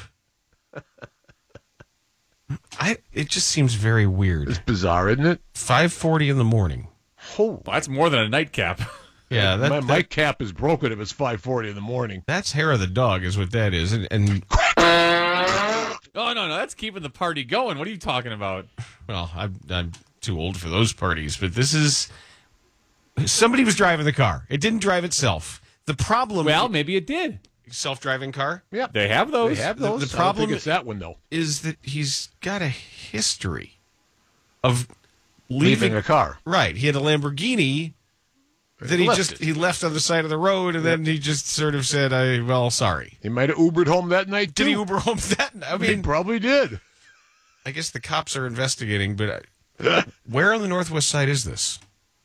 It just seems very weird. It's bizarre, isn't it? 5:40 in the morning. Oh, that's more than a nightcap. Yeah, my cap is broken if it's 5:40 in the morning. That's hair of the dog, is what that is, and Oh, no, that's keeping the party going. What are you talking about? Well, I'm too old for those parties, but this is... Somebody was driving the car. It didn't drive itself. The problem... Well, maybe it did. Self-driving car? Yeah. They have those. The I don't problem think it's that one, though. Is that he's got a history of leaving a car. Right. He had a Lamborghini Then he left on the side of the road, and then he just sort of said, sorry. He might have Ubered home that night, too. Did he Uber home that night? I mean, he probably did. I guess the cops are investigating, but where on the Northwest Side is this?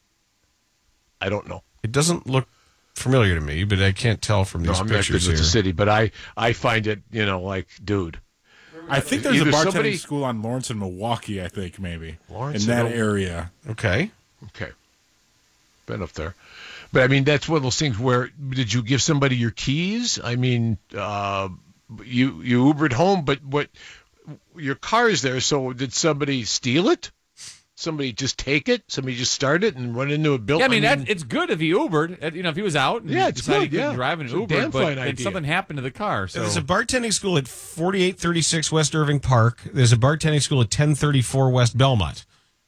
I don't know. It doesn't look familiar to me, but I can't tell from these I'm pictures not good here. with the city, but I find it, like, dude. I think there's a Either bartending school on Lawrence and Milwaukee, I think, maybe. Lawrence in that and area. Okay. Been up there. But, I mean, that's one of those things where, did you give somebody your keys? I mean, you Ubered home, but your car is there, so did somebody steal it? Somebody just take it? Somebody just start it and run into a building? Yeah, I mean, it's good if he Ubered. If he was out and it's decided good, he couldn't drive and It's a Uber, damn but fine then idea. something happened to the car. So There's a bartending school at 4836 West Irving Park. There's a bartending school at 1034 West Belmont.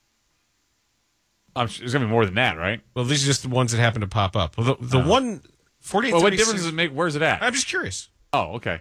There's going to be more than that, right? Well, these are just the ones that happen to pop up. Well, the one, 4836... Well, what difference does it make? Where's it at? I'm just curious. Oh, okay.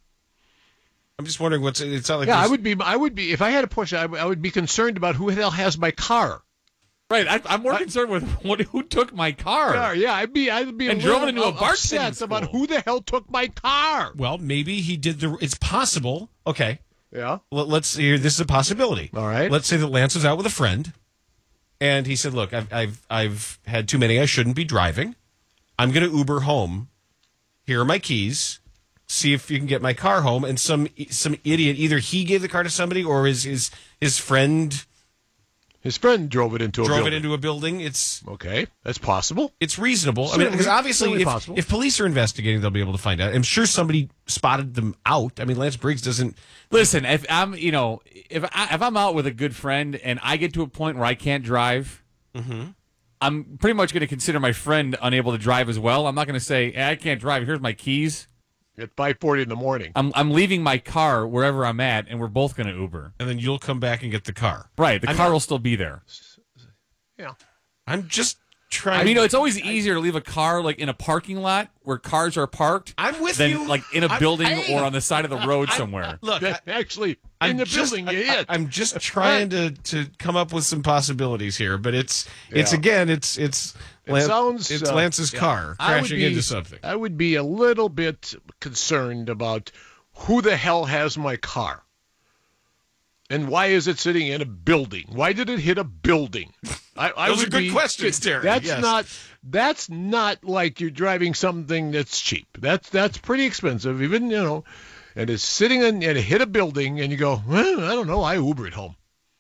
I'm just wondering it's not like... Yeah, I would be, if I had a Porsche, I would be concerned about who the hell has my car. Right, I'm more concerned with who took my car. Yeah, I'd be and drove it into a bartending school. About who the hell took my car. Well, maybe he did it's possible. Okay. Yeah. Let's hear. This is a possibility. All right. Let's say that Lance was out with a friend, and he said, "Look, I've had too many. I shouldn't be driving. I'm going to Uber home. Here are my keys. See if you can get my car home." And some idiot, either he gave the car to somebody or his friend. His friend drove it into a building. It's okay. That's possible. It's reasonable. Certainly, I mean, because obviously, possible. if police are investigating, they'll be able to find out. I'm sure somebody spotted them out. I mean, Lance Briggs doesn't listen. If I'm, if I'm out with a good friend and I get to a point where I can't drive, I'm pretty much going to consider my friend unable to drive as well. I'm not going to say, hey, I can't drive. Here's my keys. At 5:40 in the morning. I'm leaving my car wherever I'm at, and we're both going to Uber. And then you'll come back and get the car. Right. The car will still be there. Yeah. I'm just trying. I mean, it's always easier to leave a car like in a parking lot where cars are parked. I'm with than, you. Like in a building or on the side of the road somewhere. Look, actually, in the building, you hit. I'm just trying to come up with some possibilities here, but it's Lance's car crashing into something. I would be a little bit concerned about who the hell has my car. And why is it sitting in a building? Why did it hit a building? Those are good questions, Terry. That's not like you're driving something that's cheap. That's pretty expensive, even, and it's sitting in and it hit a building, and you go, well, I don't know, I Ubered home.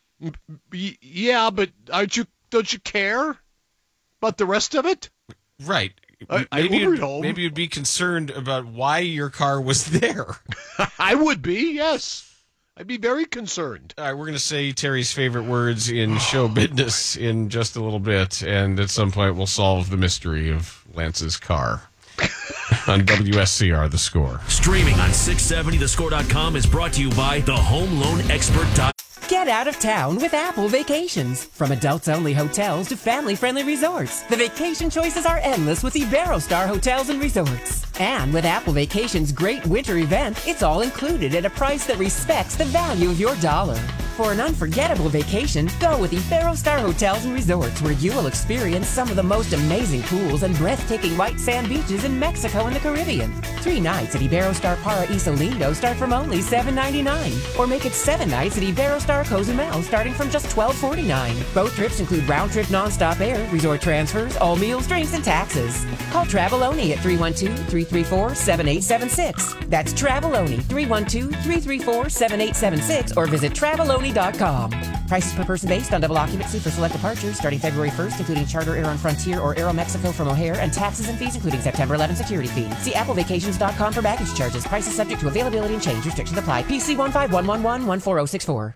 Yeah, but don't you care about the rest of it? Right. Maybe you'd be concerned about why your car was there. I would be, yes. I'd be very concerned. All right, we're going to say Terry's favorite words in show business in just a little bit, and at some point we'll solve the mystery of Lance's car. On WSCR, The Score. Streaming on 670thescore.com is brought to you by the Home Loan Expert. Get out of town with Apple Vacations. From adults-only hotels to family-friendly resorts, the vacation choices are endless with Iberostar Hotels and Resorts. And with Apple Vacations' great winter event, it's all included at a price that respects the value of your dollar. For an unforgettable vacation, go with Iberostar Hotels and Resorts, where you will experience some of the most amazing pools and breathtaking white sand beaches in Mexico and the Caribbean. 3 nights at Iberostar Paraíso Lindo start from only $7.99, or make it 7 nights at Iberostar Cozumel starting from just $12.49. Both trips include round-trip non-stop air, resort transfers, all meals, drinks, and taxes. Call Traveloni at 312-334-7876. That's Traveloni, 312-334-7876, or visit Traveloni.com. Prices per person based on double occupancy for select departures starting February 1st, including charter air on Frontier or Aeromexico from O'Hare, and taxes and fees including September 11 security fee. See applevacations.com for baggage charges. Prices subject to availability and change. Restrictions apply. PC 15111-14064.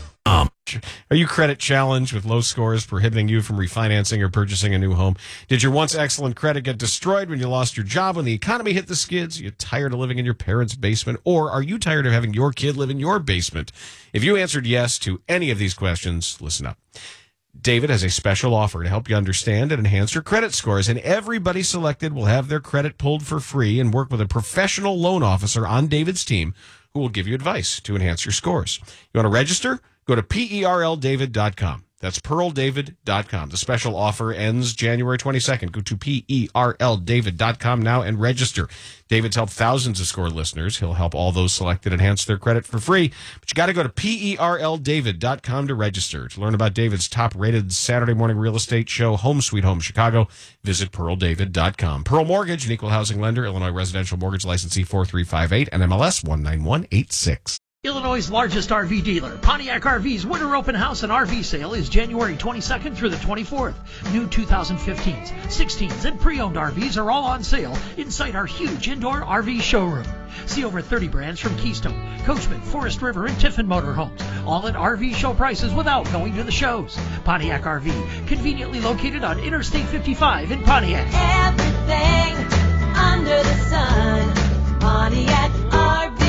Are you credit challenged with low scores prohibiting you from refinancing or purchasing a new home? Did your once excellent credit get destroyed when you lost your job, when the economy hit the skids? Are you tired of living in your parents' basement? Or are you tired of having your kid live in your basement? If you answered yes to any of these questions, listen up. David has a special offer to help you understand and enhance your credit scores, and everybody selected will have their credit pulled for free and work with a professional loan officer on David's team who will give you advice to enhance your scores. You want to register? Go to PERLDavid.com. That's PearlDavid.com. The special offer ends January 22nd. Go to PERLDavid.com now and register. David's helped thousands of SCORE listeners. He'll help all those selected enhance their credit for free. But you got to go to PERLDavid.com to register. To learn about David's top-rated Saturday morning real estate show, Home Sweet Home Chicago, visit PearlDavid.com. Pearl Mortgage, an equal housing lender, Illinois residential mortgage licensee 4358 and MLS 19186. Illinois' largest RV dealer, Pontiac RV's Winter Open House and RV Sale is January 22nd through the 24th. New 2015s, 16s, and pre-owned RVs are all on sale inside our huge indoor RV showroom. See over 30 brands from Keystone, Coachman, Forest River, and Tiffin Motorhomes, all at RV show prices without going to the shows. Pontiac RV, conveniently located on Interstate 55 in Pontiac. Everything under the sun, Pontiac RV.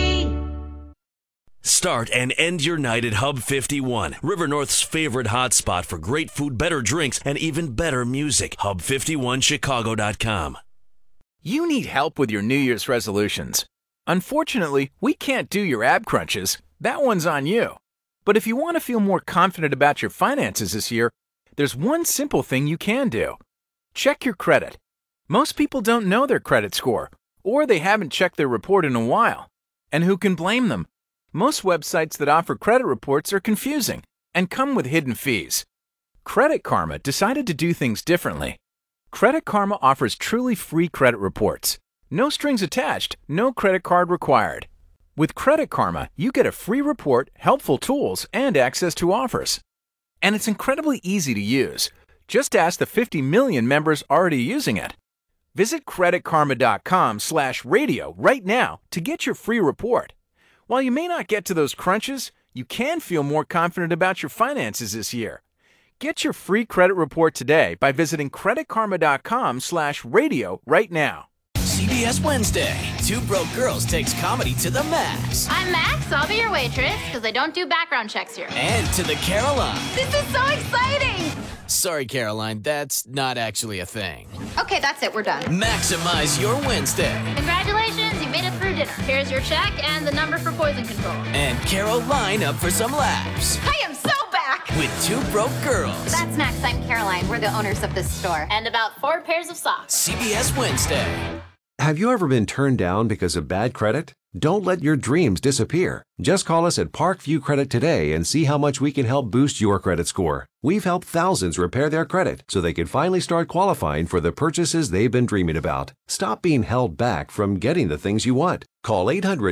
Start and end your night at Hub 51, River North's favorite hotspot for great food, better drinks, and even better music. Hub51Chicago.com. You need help with your New Year's resolutions. Unfortunately, we can't do your ab crunches. That one's on you. But if you want to feel more confident about your finances this year, there's one simple thing you can do. Check your credit. Most people don't know their credit score, or they haven't checked their report in a while. And who can blame them? Most websites that offer credit reports are confusing and come with hidden fees. Credit Karma decided to do things differently. Credit Karma offers truly free credit reports. No strings attached, no credit card required. With Credit Karma, you get a free report, helpful tools, and access to offers. And it's incredibly easy to use. Just ask the 50 million members already using it. Visit creditkarma.com/radio right now to get your free report. While you may not get to those crunches, you can feel more confident about your finances this year. Get your free credit report today by visiting creditkarma.com/radio right now. CBS Wednesday. Two Broke Girls takes comedy to the max. I'm Max. I'll be your waitress because I don't do background checks here. And to the Caroline. This is so exciting. Sorry, Caroline, that's not actually a thing. Okay, that's it. We're done. Maximize your Wednesday. Congratulations, you made it through dinner. Here's your check and the number for poison control. And Caroline up for some laughs. I am so back. With Two Broke Girls. That's Max. I'm Caroline. We're the owners of this store. And about 4 pairs of socks. CBS Wednesday. Have you ever been turned down because of bad credit? Don't let your dreams disappear. Just call us at Parkview Credit today and see how much we can help boost your credit score. We've helped thousands repair their credit so they can finally start qualifying for the purchases they've been dreaming about. Stop being held back from getting the things you want. Call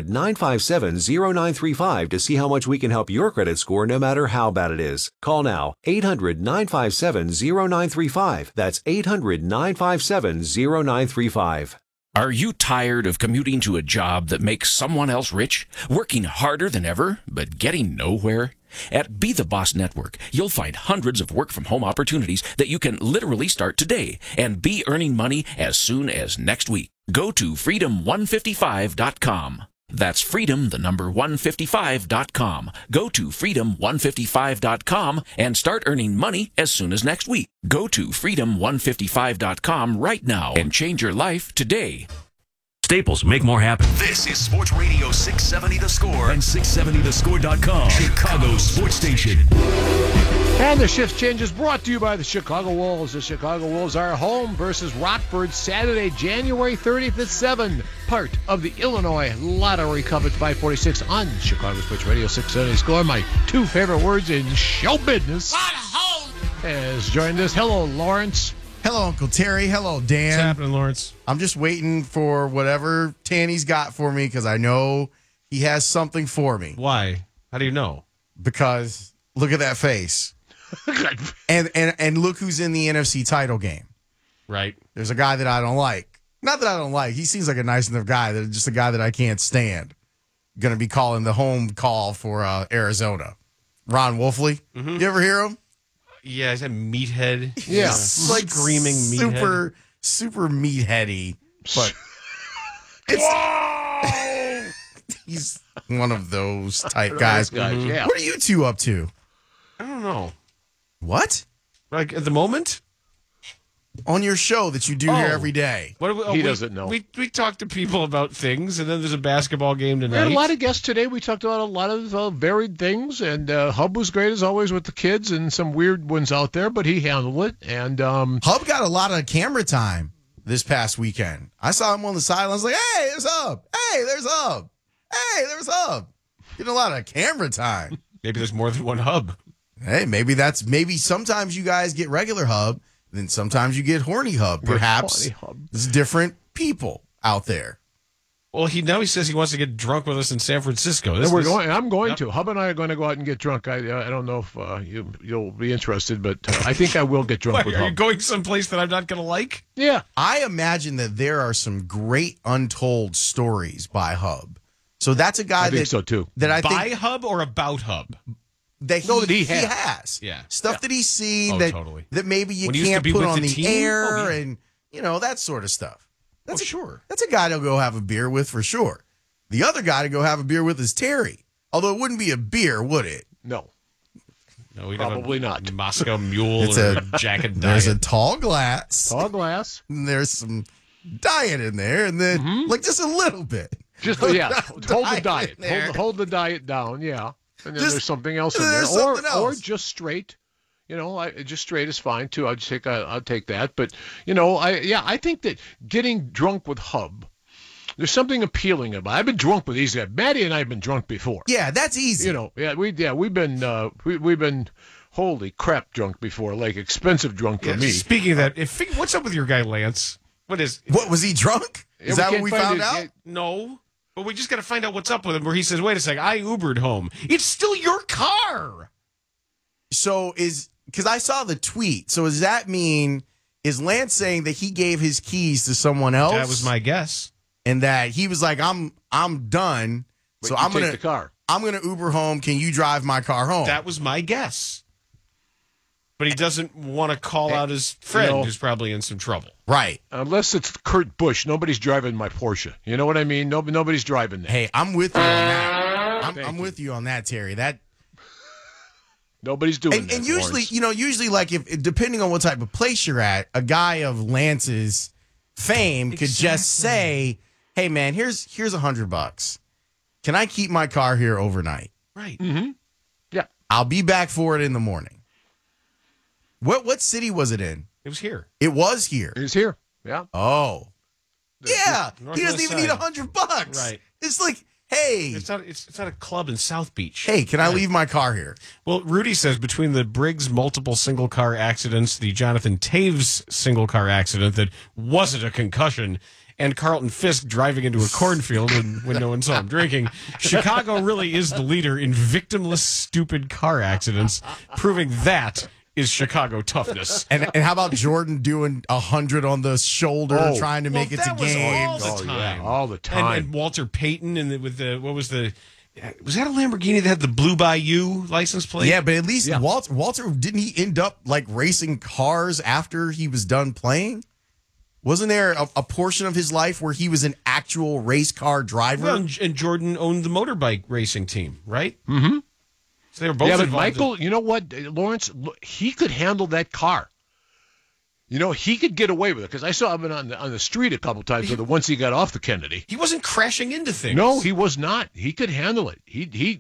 800-957-0935 to see how much we can help your credit score no matter how bad it is. Call now. 800-957-0935. That's 800-957-0935. Are you tired of commuting to a job that makes someone else rich, working harder than ever, but getting nowhere? At Be the Boss Network, you'll find hundreds of work-from-home opportunities that you can literally start today and be earning money as soon as next week. Go to freedom155.com. That's freedom, the number 155.com. Go to freedom155.com and start earning money as soon as next week. Go to freedom155.com right now and change your life today. Staples, make more happen. This is Sports Radio 670 The Score and 670thescore.com, Chicago's sports station. And the shift change is brought to you by the Chicago Wolves. The Chicago Wolves are home versus Rockford Saturday, January 30th at 7. Part of the Illinois Lottery Cup at 546 on Chicago Sports Radio 670 Score. My two favorite words in show business has joined us. Hello, Lawrence. Hello, Uncle Terry. Hello, Dan. What's happening, Lawrence? I'm just waiting for whatever Tanny's got for me because I know he has something for me. Why? How do you know? Because look at that face. and look who's in the NFC title game. Right. There's a guy that I don't like. Not that I don't like. He seems like a nice enough guy. That just a guy that I can't stand. Going to be calling the home call for Arizona. Ron Wolfley. Mm-hmm. You ever hear him? Yeah, he's a meathead. Yeah. Like screaming meathead. Super meatheady. But he's one of those type guys. Mm-hmm. Yeah. What are you two up to? I don't know. What? Like at the moment? on your show that you do here every day? He doesn't know. We talk to people about things, and then there's a basketball game We tonight. had a lot of guests today. We talked about a lot of varied things, and Hub was great as always with the kids and some weird ones out there, but he handled it. And Hub got a lot of camera time this past weekend. I saw him on the sidelines like, hey, there's Hub. Hey, there's Hub. Hey, there's Hub. Getting a lot of camera time. Maybe there's more than one Hub. Hey, maybe sometimes you guys get regular Hub, then sometimes you get horny Hub. Perhaps there's different people out there. Well, he says he wants to get drunk with us in San Francisco. I'm going to. Hub and I are going to go out and get drunk. I don't know if you'll be interested, but I think I will get drunk with Are Hub. you going someplace that I'm not going to like? Yeah. I imagine that there are some great untold stories by Hub. So that's a guy I think so too. That I by think Hub or about Hub? That he has. Yeah. Stuff that he's seen Oh, that totally. that maybe you When he used to can't be put with on the the team? air Oh, yeah. and that sort of stuff. That's sure. That's a guy to go have a beer with for sure. The other guy to go have a beer with is Terry. Although it wouldn't be a beer, would it? No. No, we'd Probably have a not. Moscow Mule It's or a- a Jack and There's Diet. a tall glass. Tall glass. And there's some diet in there, and then like just a little bit. Just hold the diet. in there. Hold the diet down. Yeah. And then Just- there's something else in there, there's something or else. just straight. Just straight is fine too. I'll take that. But I think that getting drunk with Hub, there's something appealing about it. I've been drunk with these guys. Maddie and I have been drunk before. Yeah, that's easy. We've been holy crap drunk before, like expensive drunk for me. Speaking of that, what's up with your guy Lance? What was he drunk? Is that what we found out? No. But we just got to find out what's up with him where he says, wait a second, I Ubered home. It's still your car. So because I saw the tweet. So does that mean, is Lance saying that he gave his keys to someone else? That was my guess. And that he was like, I'm done. But So you I'm take gonna the car. I'm gonna Uber home. Can you drive my car home? That was my guess. But he doesn't want to call out his friend who's probably in some trouble. Right. Unless it's Kurt Busch, nobody's driving my Porsche. You know what I mean? Nobody's driving that. Hey, I'm with you on that. I'm with you on that, Terry. That nobody's doing that. And usually, Lawrence. usually like if depending on what type of place you're at, a guy of Lance's fame could just say, "Hey, man, here's $100. Can I keep my car here overnight? Right. Mm-hmm. Yeah. I'll be back for it in the morning." What city was it in? It was here. It was here. It was here. Yeah. Oh. Yeah. He Northwest doesn't even need side. $100. Right. It's like, hey. It's not a club in South Beach. Hey, can I leave my car here? Well, Rudy says between the Briggs multiple single car accidents, the Jonathan Taves single car accident that wasn't a concussion, and Carlton Fisk driving into a cornfield when no one saw him drinking, Chicago really is the leader in victimless, stupid car accidents, proving that is Chicago toughness. And how about Jordan doing 100 on the shoulder, trying to make it to that was game? all the time. all the time. And Walter Payton was that a Lamborghini that had the Blue Bayou license plate? Yeah, but at least Walter didn't he end up like racing cars after he was done playing? Wasn't there a portion of his life where he was an actual race car driver? Well, and Jordan owned the motorbike racing team, right? Mm-hmm. So they were both but involved. Michael, you know what, Lawrence, he could handle that car. He could get away with it because I saw him on the street a couple times once he got off the Kennedy. He wasn't crashing into things. No, he was not. He could handle it. He did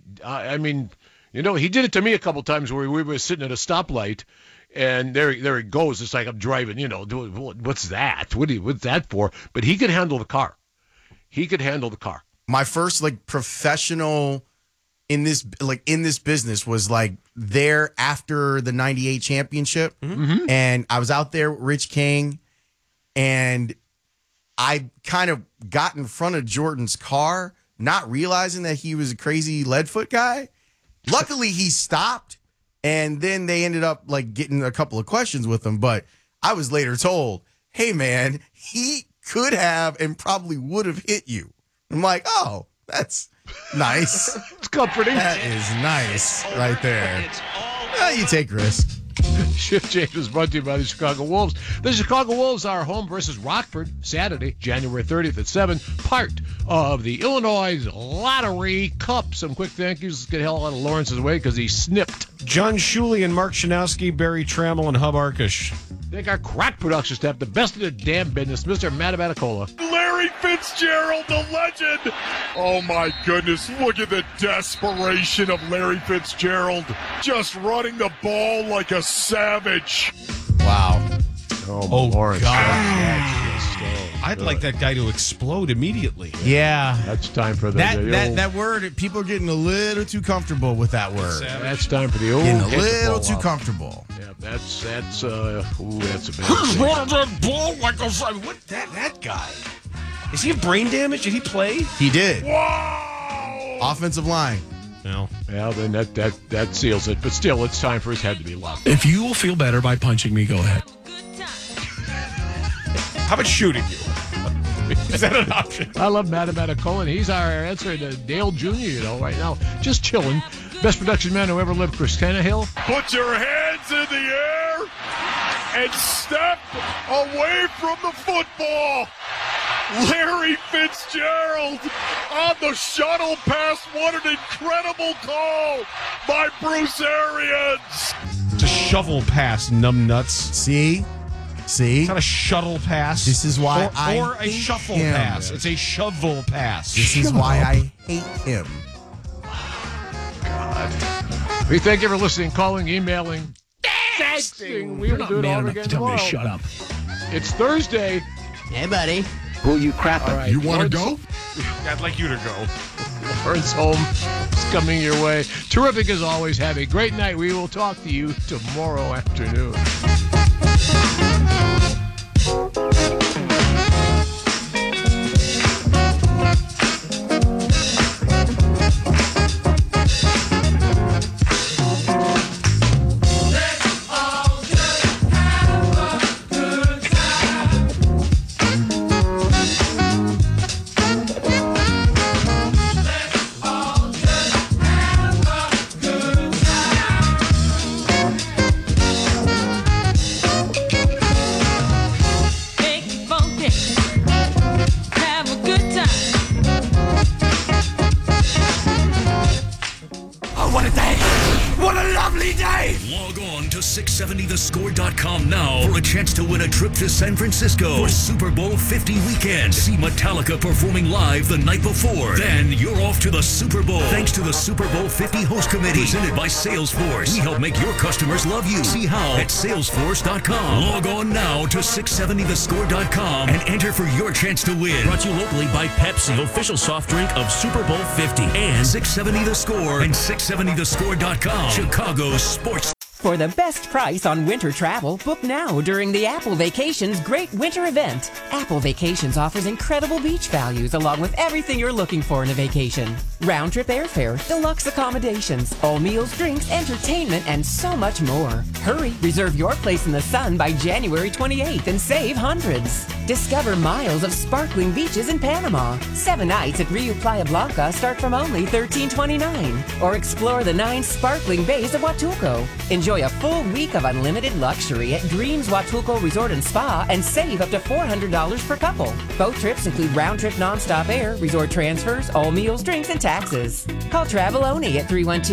it to me a couple times where we were sitting at a stoplight, and there he goes. It's like I'm driving. What's that? What's that for? But he could handle the car. My first professional in this business was there after the 98 championship. Mm-hmm. And I was out there with Rich King, and I kind of got in front of Jordan's car, not realizing that he was a crazy leadfoot guy. Luckily he stopped, and then they ended up getting a couple of questions with him. But I was later told, hey man, he could have and probably would have hit you. I'm like, oh, that's nice. It's comforting. That is nice right there. You take risks. Shift Change was brought to you by the Chicago Wolves. The Chicago Wolves are home versus Rockford Saturday, January 30th at 7. Part of the Illinois Lottery Cup. Some quick thank yous. Let's get hell out of Lawrence's way because he snipped. John Shuley and Mark Shanowski, Barry Trammell, and Hub Arkush. Thank our crack production staff, the best in the damn business, Mr. Matt Abaticola. Larry Fitzgerald, the legend. Oh, my goodness. Look at the desperation of Larry Fitzgerald. Just running the ball like a savage. Wow. Oh, Lawrence. God. I'd like that guy to explode immediately. Yeah. That's time for that word. People are getting a little too comfortable with that word. That's time for the old. Getting a little too comfortable. Yeah, that's a big Run that ball like a savage. What that guy? Is he have brain damage? Did he play? He did. Wow. Offensive line. No. Well, then that seals it. But still, it's time for his head to be locked. If you will feel better by punching me, go ahead. How about shooting you? Is that an option? I love Matt Abaticola. He's our answer to Dale Jr., right now. Just chilling. Best production man who ever lived, Chris Tannehill. Put your hands in the air and step away from the football. Larry Fitzgerald on the shuttle pass. What an incredible call by Bruce Arians. It's a shovel pass, numbnuts. See? It's not a shuttle pass. This is why or a shuffle him. pass. It's a shovel pass. This is why I hate him. God. We thank you for listening, calling, emailing, texting. We will do it all again tomorrow. Me to shut up. It's Thursday. Hey, buddy. Who you crapping? All right, You want to go? I'd like you to go. Lawrence Home is coming your way. Terrific as always. Have a great night. We will talk to you tomorrow afternoon. Log on to 670thescore.com now for a chance to win a trip to San Francisco for Super Bowl 50 weekend. See Metallica performing live the night before. Then you're off to the Super Bowl. Thanks to the Super Bowl 50 host committee presented by Salesforce. We help make your customers love you. See how at salesforce.com. Log on now to 670thescore.com and enter for your chance to win. Brought to you locally by Pepsi, official soft drink of Super Bowl 50 and 670 The Score and 670thescore.com. Chicago's sports. For the best price on winter travel, book now during the Apple Vacations Great Winter Event. Apple Vacations offers incredible beach values along with everything you're looking for in a vacation. Round-trip airfare, deluxe accommodations, all meals, drinks, entertainment, and so much more. Hurry, reserve your place in the sun by January 28th and save hundreds. Discover miles of sparkling beaches in Panama. 7 nights at Rio Playa Blanca start from only $13.29. Or explore the 9 sparkling bays of Huatulco. Enjoy a full week of unlimited luxury at Dreams Huatulco Resort and Spa and save up to $400 per couple. Both trips include round-trip nonstop air, resort transfers, all meals, drinks, and taxes. Call Traveloni at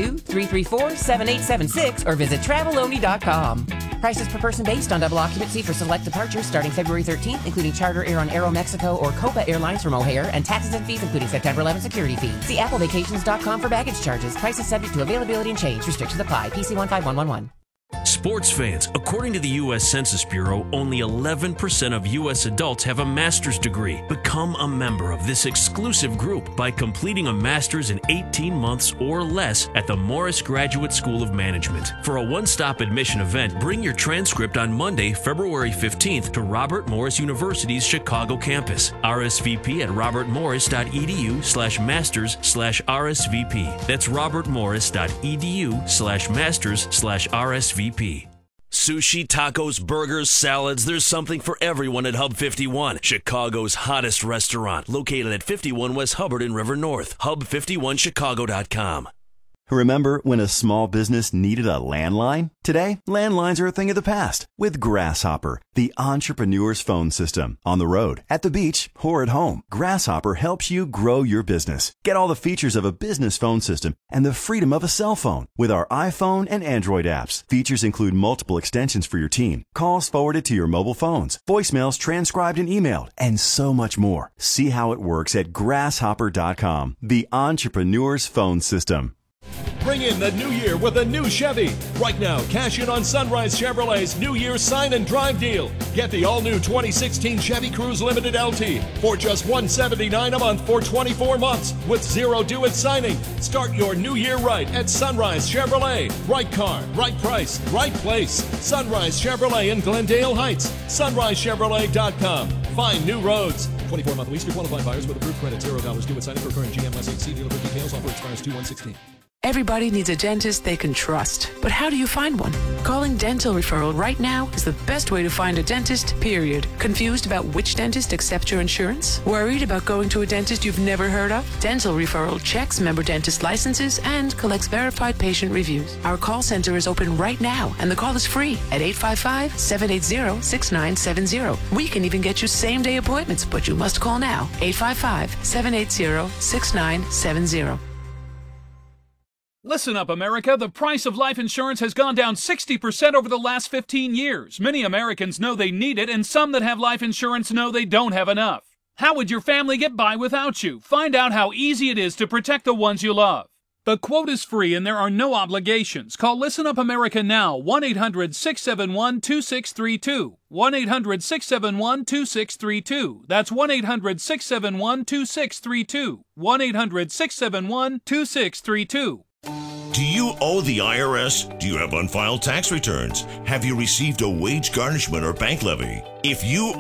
312-334-7876 or visit Traveloni.com. Prices per person based on double occupancy for select departures starting February 13th, including charter air on Aeromexico or Copa Airlines from O'Hare, and taxes and fees including September 11 security fee. See applevacations.com for baggage charges. Prices subject to availability and change. Restrictions apply. PC 15111. Sports fans, according to the U.S. Census Bureau, only 11% of U.S. adults have a master's degree. Become a member of this exclusive group by completing a master's in 18 months or less at the Morris Graduate School of Management. For a one-stop admission event, bring your transcript on Monday, February 15th to Robert Morris University's Chicago campus. RSVP at robertmorris.edu/masters/RSVP. That's robertmorris.edu/masters/RSVP. Sushi, tacos, burgers, salads, there's something for everyone at Hub 51, Chicago's hottest restaurant, located at 51 West Hubbard in River North. Hub51Chicago.com. Remember when a small business needed a landline? Today, landlines are a thing of the past with Grasshopper, the entrepreneur's phone system. On the road, at the beach, or at home, Grasshopper helps you grow your business. Get all the features of a business phone system and the freedom of a cell phone with our iPhone and Android apps. Features include multiple extensions for your team, calls forwarded to your mobile phones, voicemails transcribed and emailed, and so much more. See how it works at grasshopper.com, the entrepreneur's phone system. Bring in the new year with a new Chevy. Right now, cash in on Sunrise Chevrolet's New Year Sign and Drive deal. Get the all-new 2016 Chevy Cruze Limited LT for just $179 a month for 24 months with zero due at signing. Start your new year right at Sunrise Chevrolet. Right car, right price, right place. Sunrise Chevrolet in Glendale Heights. SunriseChevrolet.com. Find new roads. 24-month lease to qualified buyers with approved credit. $0 due at signing for current GM Lessing. See dealer for details. Offer expires 2/1/16. Everybody needs a dentist they can trust. But how do you find one? Calling Dental Referral right now is the best way to find a dentist, period. Confused about which dentist accepts your insurance? Worried about going to a dentist you've never heard of? Dental Referral checks member dentist licenses and collects verified patient reviews. Our call center is open right now, and the call is free at 855-780-6970. We can even get you same-day appointments, but you must call now. 855-780-6970. Listen up, America. The price of life insurance has gone down 60% over the last 15 years. Many Americans know they need it, and some that have life insurance know they don't have enough. How would your family get by without you? Find out how easy it is to protect the ones you love. The quote is free and there are no obligations. Call Listen Up America now, 1-800-671-2632. 1-800-671-2632. That's 1-800-671-2632. 1-800-671-2632. Do you owe the IRS? Do you have unfiled tax returns? Have you received a wage garnishment or bank levy? If you